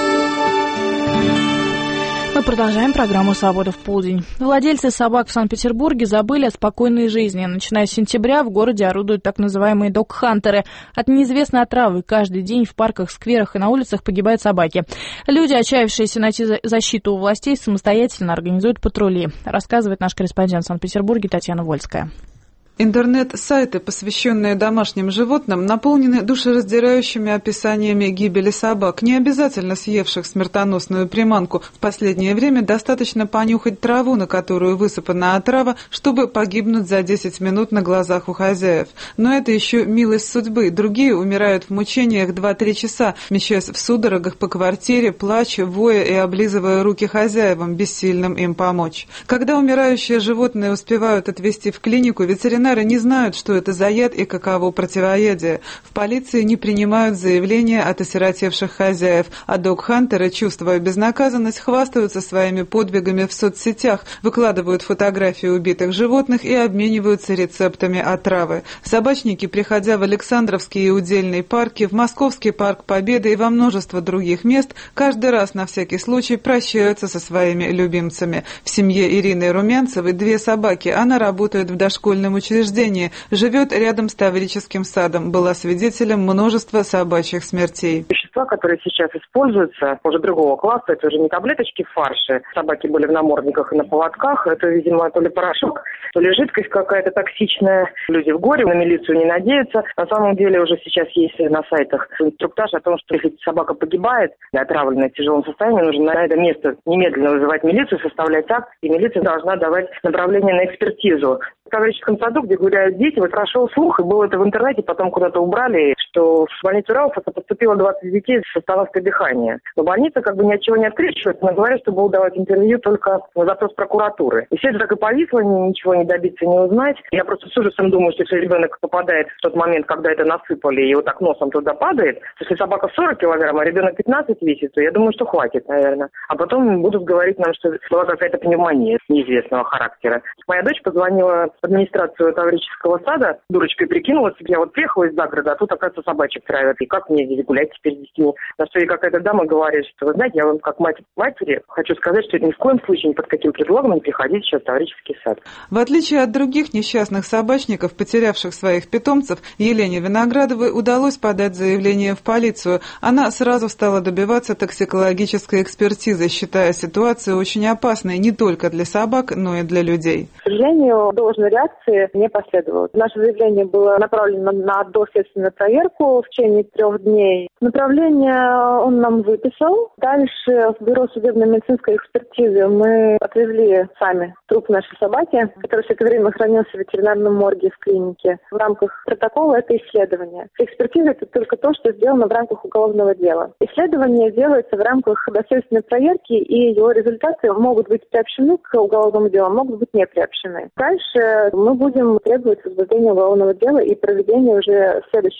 Мы продолжаем программу «Свобода в полдень». Владельцы собак в Санкт-Петербурге забыли о спокойной жизни. Начиная с сентября в городе орудуют так называемые дог-хантеры. От неизвестной отравы каждый день в парках, скверах и на улицах погибают собаки. Люди, отчаявшиеся найти защиту у властей, самостоятельно организуют патрули, рассказывает наш корреспондент в Санкт-Петербурге Татьяна Вольская. Интернет-сайты, посвященные домашним животным, наполнены душераздирающими описаниями гибели собак. Не обязательно съевших смертоносную приманку. В последнее время достаточно понюхать траву, на которую высыпана отрава, чтобы погибнуть за десять минут на глазах у хозяев. Но это еще милость судьбы. Другие умирают в мучениях два-три часа, мечась в судорогах по квартире, плача, воя и облизывая руки хозяевам, бессильным им помочь. Когда умирающие животные успевают отвезти в клинику, ветеринары не знают, что это за яд и каково противоядие. В полиции не принимают заявления от осиротевших хозяев, а дог-хантеры, чувствуя безнаказанность, хвастаются своими подвигами в соцсетях, выкладывают фотографии убитых животных и обмениваются рецептами отравы. Собачники, приходя в Александровские и Удельные парки, в Московский парк Победы и во множество других мест, каждый раз на всякий случай прощаются со своими любимцами. В семье Ирины Румянцевой две собаки. Она работает в дошкольном учреждении, живет рядом с Таврическим садом, была свидетелем множества собачьих смертей. Вещества, которые сейчас используются, уже другого класса, это уже не таблеточки в фарше. Собаки были в намордниках и на поводках. Это, видимо, то ли порошок, то ли жидкость какая-то токсичная. Люди в горе, на милицию не надеются. На самом деле уже сейчас есть на сайтах инструктаж о том, что если собака погибает, отравленная в тяжелом состоянии, нужно на это место немедленно вызывать милицию, составлять акт, и милиция должна давать направление на экспертизу. В Таврическом саду, где гуляют дети, вот прошел слух, и было это в интернете, потом куда-то убрали, что в больницу Рауфаса поступило двадцать детей с остановкой дыхания. Но больница как бы ни от чего не открещивается, но говорят, что будут давать интервью только на запрос прокуратуры. И все это так и повисло, ничего не добиться, не узнать. Я просто с ужасом думаю, что если ребенок попадает в тот момент, когда это насыпали, и вот так носом туда падает, то если собака сорок килограмм, а ребенок пятнадцать весит, то я думаю, что хватит, наверное. А потом будут говорить нам, что была какая-то пневмония неизвестного характера. Моя дочь позвонила в администрацию Таврического сада, дурочкой прикинулась, я вот приехала из загорода, а тут, оказывается, собачек травят. И как мне здесь гулять теперь с детьми? На что ей какая-то дама говорит, что, вы знаете, я вам как мать матери хочу сказать, что ни в коем случае ни под каким предлогом не приходите сейчас в Таврический сад. В отличие от других несчастных собачников, потерявших своих питомцев, Елене Виноградовой удалось подать заявление в полицию. Она сразу стала добиваться токсикологической экспертизы, считая ситуацию очень опасной не только для собак, но и для людей. К сожалению, должной реакции не последовало. Наше заявление было направлено на доследственную проверку в течение трех дней. Направление он нам выписал. Дальше в бюро судебно-медицинской экспертизы мы отвезли сами труп нашей собаки, который все это время хранился в ветеринарном морге в клинике. В рамках протокола это исследование. Экспертиза – это только то, что сделано в рамках уголовного дела. Исследование делается в рамках доследственной проверки, и его результаты могут быть приобщены к уголовному делу, могут быть не приобщены. Дальше мы будем требовать возбуждения уголовного дела и проведения уже следующей экспертизы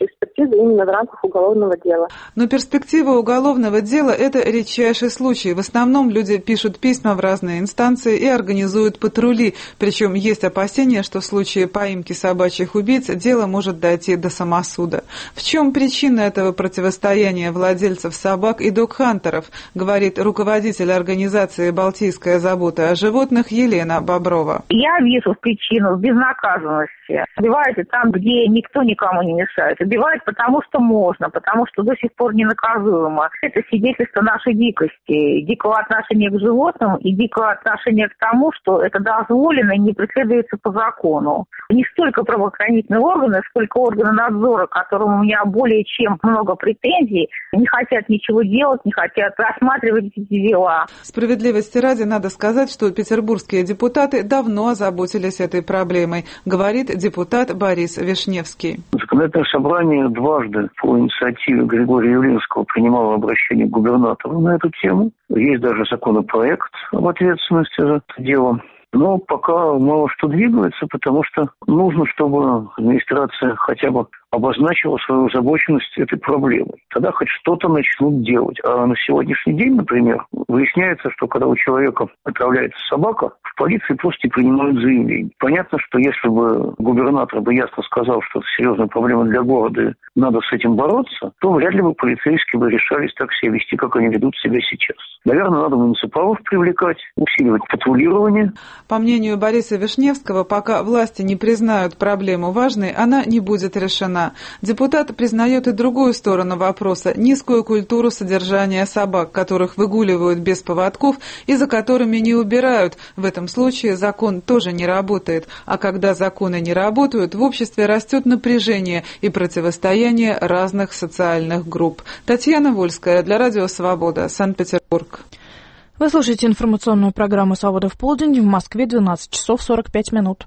экспертизу именно в рамках уголовного дела. Но перспектива уголовного дела – это редчайший случай. В основном люди пишут письма в разные инстанции и организуют патрули. Причем есть опасения, что в случае поимки собачьих убийц дело может дойти до самосуда. В чем причина этого противостояния владельцев собак и догхантеров, говорит руководитель организации «Балтийская забота о животных» Елена Боброва. Я вижу причину в безнаказанности. Убивают и там, где никто никому не мешает. Убивают потому, что можно, потому что до сих пор ненаказуемо. Это свидетельство нашей дикости, дикого отношения к животным и дикого отношения к тому, что это дозволено и не преследуется по закону. Не столько правоохранительные органы, сколько органы надзора, к которым у меня более чем много претензий, не хотят ничего делать, не хотят рассматривать эти дела. Справедливости ради надо сказать, что петербургские депутаты давно озаботились этой проблемой, говорит депутат Борис Вишневский. Законодательное собрание дважды по инициативе Григория Явлинского принимало обращение к губернатору на эту тему. Есть даже законопроект об ответственности за это дело. Но пока мало что двигается, потому что нужно, чтобы администрация хотя бы обозначила свою озабоченность этой проблемой. Тогда хоть что-то начнут делать. А на сегодняшний день, например, выясняется, что когда у человека отравляется собака, в полиции просто не принимают заявление. Понятно, что если бы губернатор бы ясно сказал, что это серьезная проблема для города и надо с этим бороться, то вряд ли бы полицейские бы решались так себя вести, как они ведут себя сейчас. Наверное, надо муниципалов привлекать, усиливать патрулирование. По мнению Бориса Вишневского, пока власти не признают проблему важной, она не будет решена. Депутат признает и другую сторону вопроса – низкую культуру содержания собак, которых выгуливают без поводков и за которыми не убирают. В этом случае закон тоже не работает. А когда законы не работают, в обществе растет напряжение и противостояние разных социальных групп. Татьяна Вольская для Радио Свобода, Санкт-Петербург. Вы слушаете информационную программу «Свобода в полдень». В Москве двенадцать часов сорок пять минут.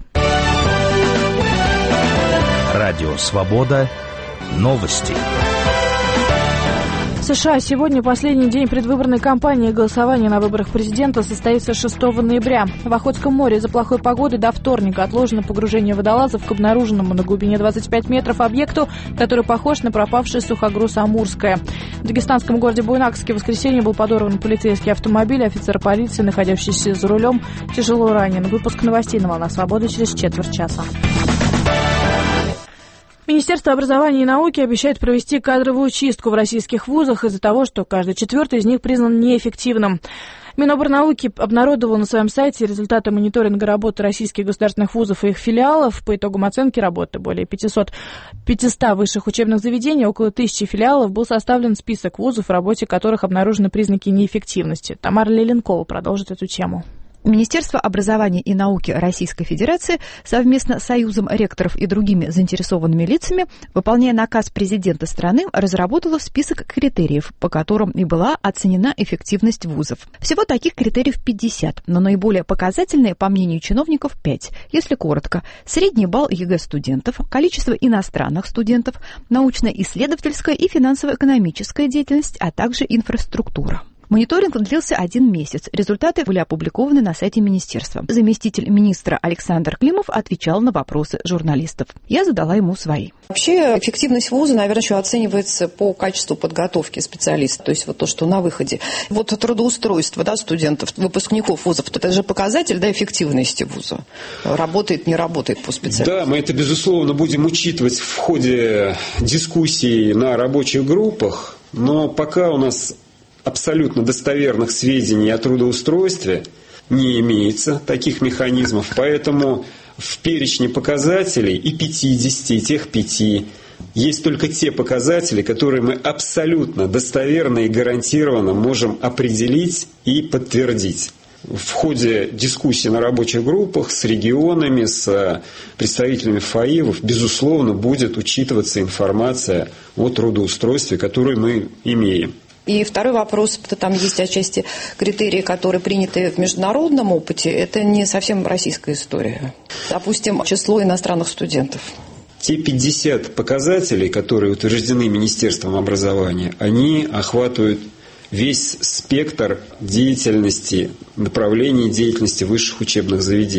Радио «Свобода». Новости. В США сегодня последний день предвыборной кампании. Голосование на выборах президента состоится шестого ноября. В Охотском море из-за плохой погоды до вторника отложено погружение водолазов к обнаруженному на глубине двадцать пять метров объекту, который похож на пропавший сухогруз «Амурская». В дагестанском городе Буйнакске в воскресенье был подорван полицейский автомобиль. Офицер полиции, находящийся за рулем, тяжело ранен. Выпуск новостей на «Волна Свободы» через четверть часа. Министерство образования и науки обещает провести кадровую чистку в российских вузах из-за того, что каждый четвертый из них признан неэффективным. Миноборнауки обнародовал на своем сайте результаты мониторинга работы российских государственных вузов и их филиалов. По итогам оценки работы более пятисот, пятисот высших учебных заведений, около тысячи филиалов, был составлен список вузов, в работе которых обнаружены признаки неэффективности. Тамара Леленкова продолжит эту тему. Министерство образования и науки Российской Федерации совместно с Союзом ректоров и другими заинтересованными лицами, выполняя наказ президента страны, разработало список критериев, по которым и была оценена эффективность вузов. Всего таких критериев пятьдесят, но наиболее показательные, по мнению чиновников, пять. Если коротко: средний балл ЕГЭ студентов, количество иностранных студентов, научно-исследовательская и финансово-экономическая деятельность, а также инфраструктура. Мониторинг длился один месяц. Результаты были опубликованы на сайте министерства. Заместитель министра Александр Климов отвечал на вопросы журналистов. Я задала ему свои. Вообще эффективность вуза, наверное, еще оценивается по качеству подготовки специалистов. То есть вот то, что на выходе. Вот трудоустройство, да, студентов, выпускников вузов, это же показатель, да, эффективности вуза. Работает, не работает по специальности. Да, мы это, безусловно, будем учитывать в ходе дискуссий на рабочих группах. Но пока у нас абсолютно достоверных сведений о трудоустройстве не имеется, таких механизмов, поэтому в перечне показателей и пятидесяти, и тех пяти есть только те показатели, которые мы абсолютно достоверно и гарантированно можем определить и подтвердить. В ходе дискуссий на рабочих группах с регионами, с представителями ФАИВов, безусловно, будет учитываться информация о трудоустройстве, которую мы имеем. И второй вопрос, там есть отчасти критерии, которые приняты в международном опыте, это не совсем российская история. Допустим, число иностранных студентов. Те пятьдесят показателей, которые утверждены Министерством образования, они охватывают весь спектр деятельности, направлений деятельности высших учебных заведений.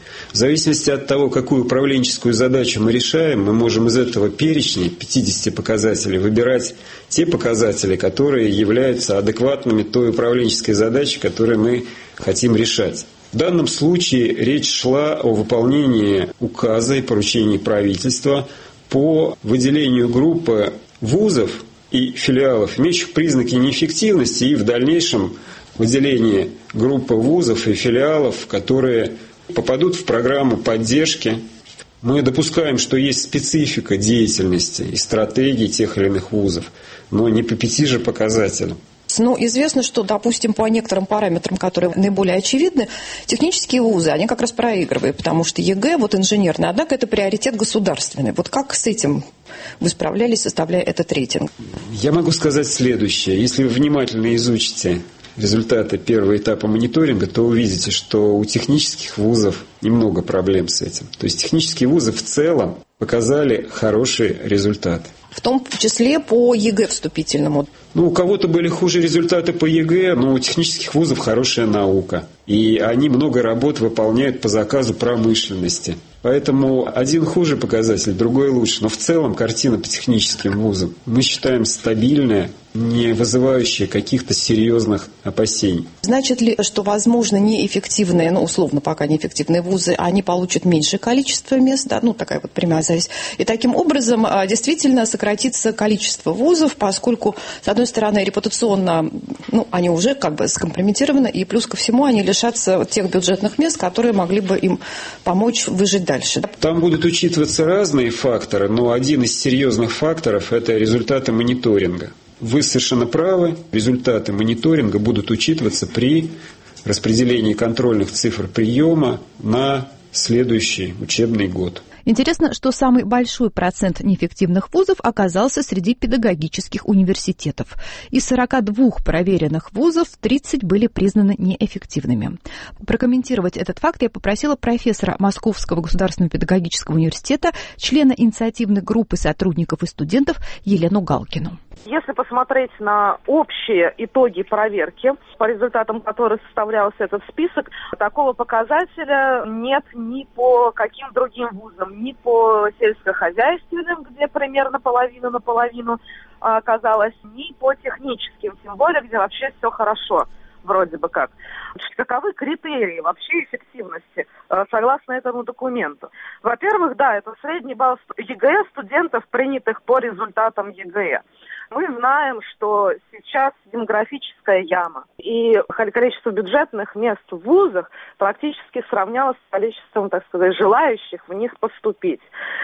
В зависимости от того, какую управленческую задачу мы решаем, мы можем из этого перечня пятидесяти показателей выбирать те показатели, которые являются адекватными той управленческой задаче, которую мы хотим решать. В данном случае речь шла о выполнении указа и поручений правительства по выделению группы вузов и филиалов, имеющих признаки неэффективности, и в дальнейшем выделение группы вузов и филиалов, которые попадут в программу поддержки. Мы допускаем, что есть специфика деятельности и стратегии тех или иных вузов, но не по пяти же показателям. Ну, известно, что, допустим, по некоторым параметрам, которые наиболее очевидны, технические вузы, они как раз проигрывают, потому что ЕГЭ, вот инженерный, однако это приоритет государственный. Вот как с этим вы справлялись, составляя этот рейтинг? Я могу сказать следующее. Если вы внимательно изучите результаты первого этапа мониторинга, то увидите, что у технических вузов немного проблем с этим. То есть технические вузы в целом показали хорошие результаты. В том числе по ЕГЭ вступительному. Ну, у кого-то были хуже результаты по ЕГЭ, но у технических вузов хорошая наука. И они много работ выполняют по заказу промышленности. Поэтому один хуже показатель, другой лучше. Но в целом картина по техническим вузам мы считаем стабильная, не вызывающая каких-то серьезных опасений. Значит ли, что, возможно, неэффективные, ну, условно, пока неэффективные вузы, они получат меньшее количество мест, да, ну, такая вот прямая зависть. И таким образом действительно сократится количество вузов, поскольку, с одной стороны, репутационно, ну, они уже как бы скомпрометированы, и плюс ко всему они лишатся тех бюджетных мест, которые могли бы им помочь выжить дальше. Там будут учитываться разные факторы, но один из серьезных факторов – это результаты мониторинга. Вы совершенно правы, результаты мониторинга будут учитываться при распределении контрольных цифр приема на следующий учебный год. Интересно, что самый большой процент неэффективных вузов оказался среди педагогических университетов. Из сорока двух проверенных вузов тридцать были признаны неэффективными. Прокомментировать этот факт я попросила профессора Московского государственного педагогического университета, члена инициативной группы сотрудников и студентов Елену Галкину. Если посмотреть на общие итоги проверки, по результатам которых составлялся этот список, такого показателя нет ни по каким другим вузам, ни по сельскохозяйственным, где примерно половина на половину оказалось, ни по техническим, тем более, где вообще все хорошо. Вроде бы как. Каковы критерии вообще эффективности согласно этому документу? Во-первых, да, это средний балл ЕГЭ студентов, принятых по результатам ЕГЭ. Мы знаем, что сейчас демографическая яма, и количество бюджетных мест в вузах практически сравнялось с количеством, так сказать, желающих в них поступить.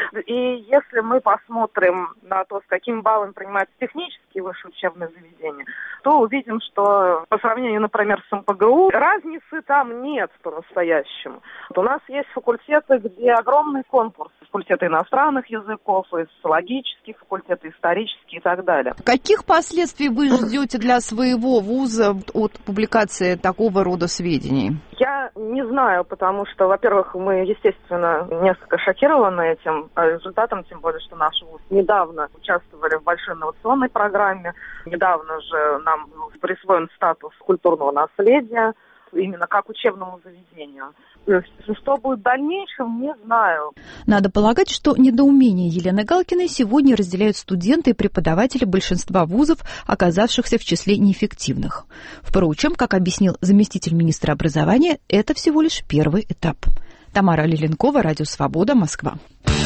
И если мы посмотрим на то, с каким баллом принимаются технические высшие учебные заведения, то увидим, что по сравнению, например, с МПГУ, разницы там нет по-настоящему. Вот у нас есть факультеты, где огромный конкурс. Факультеты иностранных языков, социологические факультеты, исторические и так далее. Каких последствий вы ждете для своего вуза от публикации такого рода сведений? Я не знаю, потому что, во-первых, мы, естественно, несколько шокированы этим результатом, тем более, что наш вуз недавно участвовали в большой инновационной программе, недавно же нам присвоен статус культурного наследия, именно как учебному заведению. Что будет в дальнейшем, не знаю. Надо полагать, что недоумение Елены Галкиной сегодня разделяют студенты и преподаватели большинства вузов, оказавшихся в числе неэффективных. Впрочем, как объяснил заместитель министра образования, это всего лишь первый этап. Тамара Лиленкова, Радио Свобода, Москва.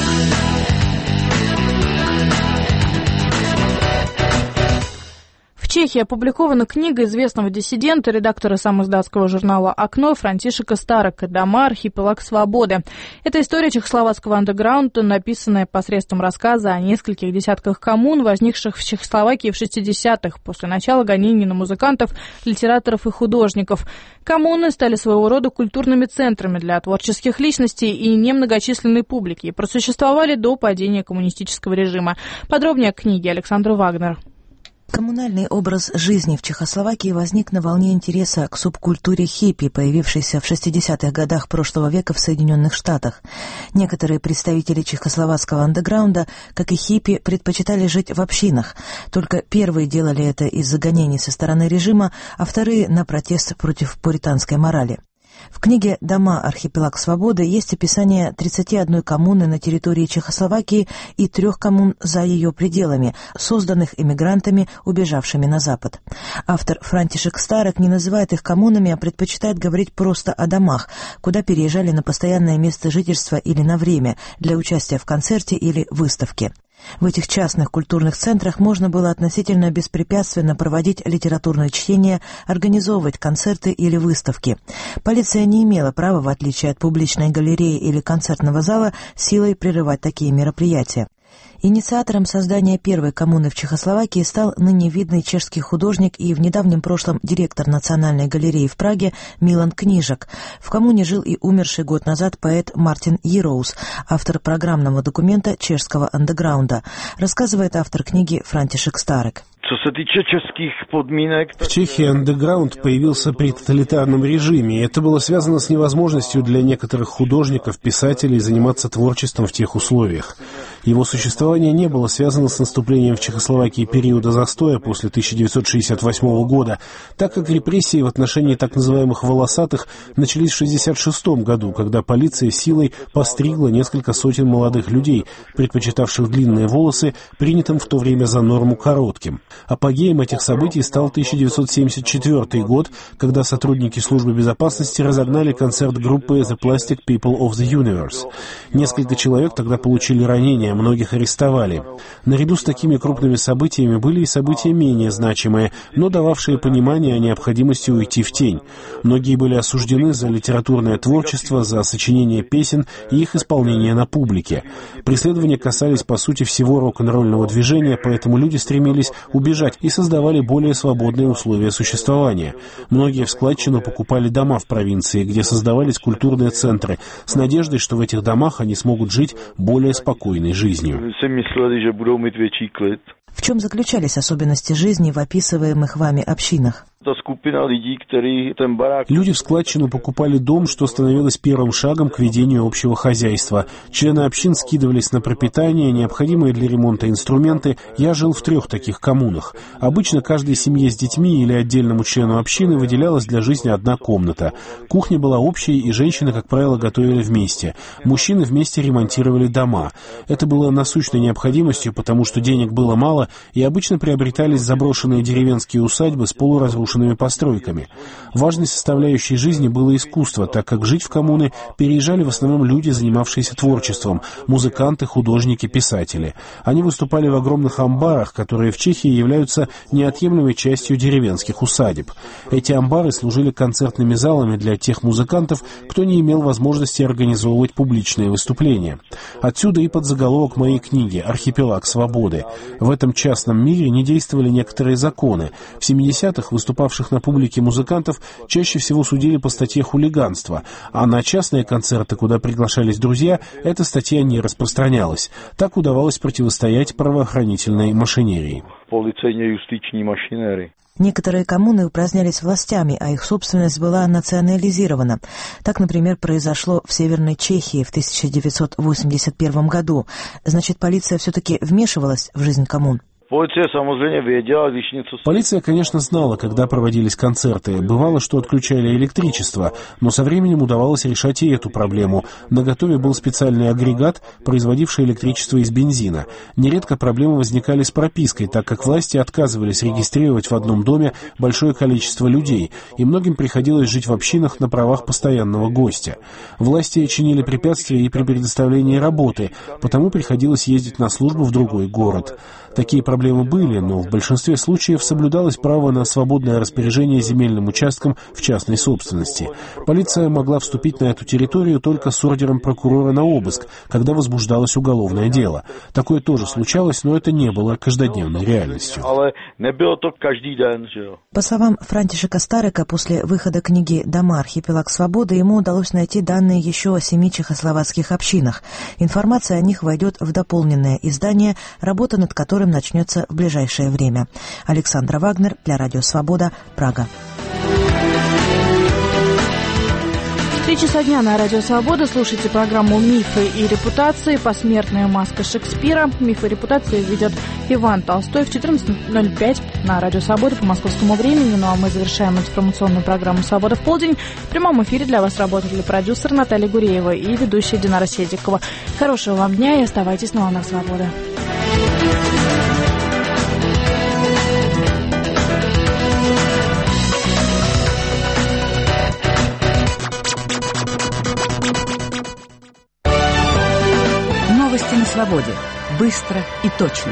В Чехии опубликована книга известного диссидента, редактора самоиздатского журнала «Окно» Франтишека Старака «Дома. Архипелаг свободы». Это история чехословацкого андеграунда, написанная посредством рассказа о нескольких десятках коммун, возникших в Чехословакии в шестидесятых, после начала гонений на музыкантов, литераторов и художников. Коммуны стали своего рода культурными центрами для творческих личностей и немногочисленной публики и просуществовали до падения коммунистического режима. Подробнее о книге Александр Вагнер. Коммунальный образ жизни в Чехословакии возник на волне интереса к субкультуре хиппи, появившейся в шестидесятых годах прошлого века в Соединенных Штатах. Некоторые представители чехословацкого андеграунда, как и хиппи, предпочитали жить в общинах. Только первые делали это из-за гонений со стороны режима, а вторые — на протест против пуританской морали. В книге «Дома. Архипелаг свободы» есть описание тридцати одной коммуны на территории Чехословакии и трех коммун за ее пределами, созданных эмигрантами, убежавшими на Запад. Автор Франтишек Старек не называет их коммунами, а предпочитает говорить просто о домах, куда переезжали на постоянное место жительства или на время для участия в концерте или выставке. В этих частных культурных центрах можно было относительно беспрепятственно проводить литературное чтение, организовывать концерты или выставки. Полиция не имела права, в отличие от публичной галереи или концертного зала, силой прерывать такие мероприятия. Инициатором создания первой коммуны в Чехословакии стал ныне видный чешский художник и в недавнем прошлом директор Национальной галереи в Праге Милан Книжак. В коммуне жил и умерший год назад поэт Мартин Ероус, автор программного документа чешского андеграунда, рассказывает автор книги Франтишек Старек. В Чехии андеграунд появился при тоталитарном режиме, и это было связано с невозможностью для некоторых художников, писателей заниматься творчеством в тех условиях. Его существование не было связано с наступлением в Чехословакии периода застоя после тысяча девятьсот шестьдесят восьмого года, так как репрессии в отношении так называемых «волосатых» начались в шестьдесят шестом году, когда полиция силой постригла несколько сотен молодых людей, предпочитавших длинные волосы, принятым в то время за норму коротким. Апогеем этих событий стал тысяча девятьсот семьдесят четвёртый год, когда сотрудники службы безопасности разогнали концерт группы The Plastic People of the Universe. Несколько человек тогда получили ранения, многих арестовали. Наряду с такими крупными событиями были и события менее значимые, но дававшие понимание о необходимости уйти в тень. Многие были осуждены за литературное творчество, за сочинение песен и их исполнение на публике. Преследования касались, по сути, всего рок-н-ролльного движения, поэтому люди стремились убежать и создавали более свободные условия существования. Многие в складчину покупали дома в провинции, где создавались культурные центры, с надеждой, что в этих домах они смогут жить более спокойной жизнью. В чем заключались особенности жизни в описываемых вами общинах? Люди в складчину покупали дом, что становилось первым шагом к ведению общего хозяйства. Члены общин скидывались на пропитание, необходимые для ремонта инструменты. Я жил в трех таких коммунах. Обычно каждой семье с детьми или отдельному члену общины выделялась для жизни одна комната. Кухня была общей, и женщины, как правило, готовили вместе. Мужчины вместе ремонтировали дома. Это было насущной необходимостью, потому что денег было мало, и обычно приобретались заброшенные деревенские усадьбы с полуразрушенными постройками. Важной составляющей жизни было искусство, так как жить в коммуны переезжали в основном люди, занимавшиеся творчеством, музыканты, художники, писатели. Они выступали в огромных амбарах, которые в Чехии являются неотъемлемой частью деревенских усадеб. Эти амбары служили концертными залами для тех музыкантов, кто не имел возможности организовывать публичные выступления. Отсюда и подзаголовок моей книги «Архипелаг свободы». В этом частном мире не действовали некоторые законы. В семидесятых выступавших на публике музыкантов чаще всего судили по статье хулиганства, а на частные концерты, куда приглашались друзья, эта статья не распространялась. Так удавалось противостоять правоохранительной машинерии. Некоторые коммуны упразднялись властями, а их собственность была национализирована. Так, например, произошло в Северной Чехии в тысяча девятьсот восемьдесят первом году. Значит, полиция все-таки вмешивалась в жизнь коммун? Полиция, конечно, знала, когда проводились концерты. Бывало, что отключали электричество, но со временем удавалось решать и эту проблему. Наготове был специальный агрегат, производивший электричество из бензина. Нередко проблемы возникали с пропиской, так как власти отказывались регистрировать в одном доме большое количество людей, и многим приходилось жить в общинах на правах постоянного гостя. Власти чинили препятствия и при предоставлении работы, потому приходилось ездить на службу в другой город. Такие проблемы были, но в большинстве случаев соблюдалось право на свободное распоряжение земельным участком в частной собственности. Полиция могла вступить на эту территорию только с ордером прокурора на обыск, когда возбуждалось уголовное дело. Такое тоже случалось, но это не было каждодневной реальностью. По словам Франтишека Старека, после выхода книги «Дома. Архипелаг свободы» ему удалось найти данные еще о семи чехословацких общинах. Информация о них войдет в дополненное издание, работа над которым начнется в ближайшее время. Александра Вагнер для Радио Свобода, Прага. Три часа дня на Радио Свобода. Слушайте программу «Мифы и репутации. Посмертная маска Шекспира». «Мифы и репутации» ведет Иван Толстой в четырнадцать ноль пять на Радио Свобода по московскому времени. Ну а мы завершаем информационную программу «Свобода в полдень». В прямом эфире для вас работали продюсер Наталья Гуреева и ведущая Динара Седикова. Хорошего вам дня и оставайтесь на волнах свободы. Новости на свободе. Быстро и точно.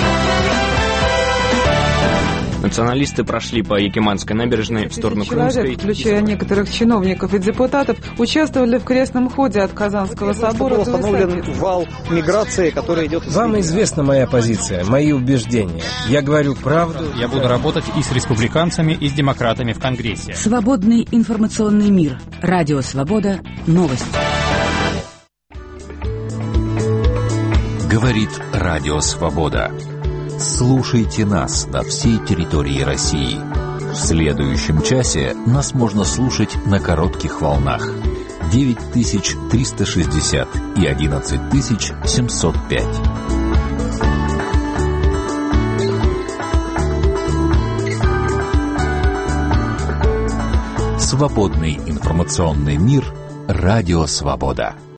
Националисты прошли по Якиманской набережной в сторону Крымской. Человек, включая некоторых чиновников и депутатов, участвовали в крестном ходе от Казанского собора. Был остановлен вал миграции, который идет... Вам известна моя позиция, мои убеждения. Я говорю правду. Я буду работать и с республиканцами, и с демократами в Конгрессе. Свободный информационный мир. Радио Свобода. Новости. Говорит Радио Свобода. Слушайте нас на всей территории России. В следующем часе нас можно слушать на коротких волнах. девять тысяч триста шестьдесят и одиннадцать тысяч семьсот пять. Свободный информационный мир. Радио Свобода.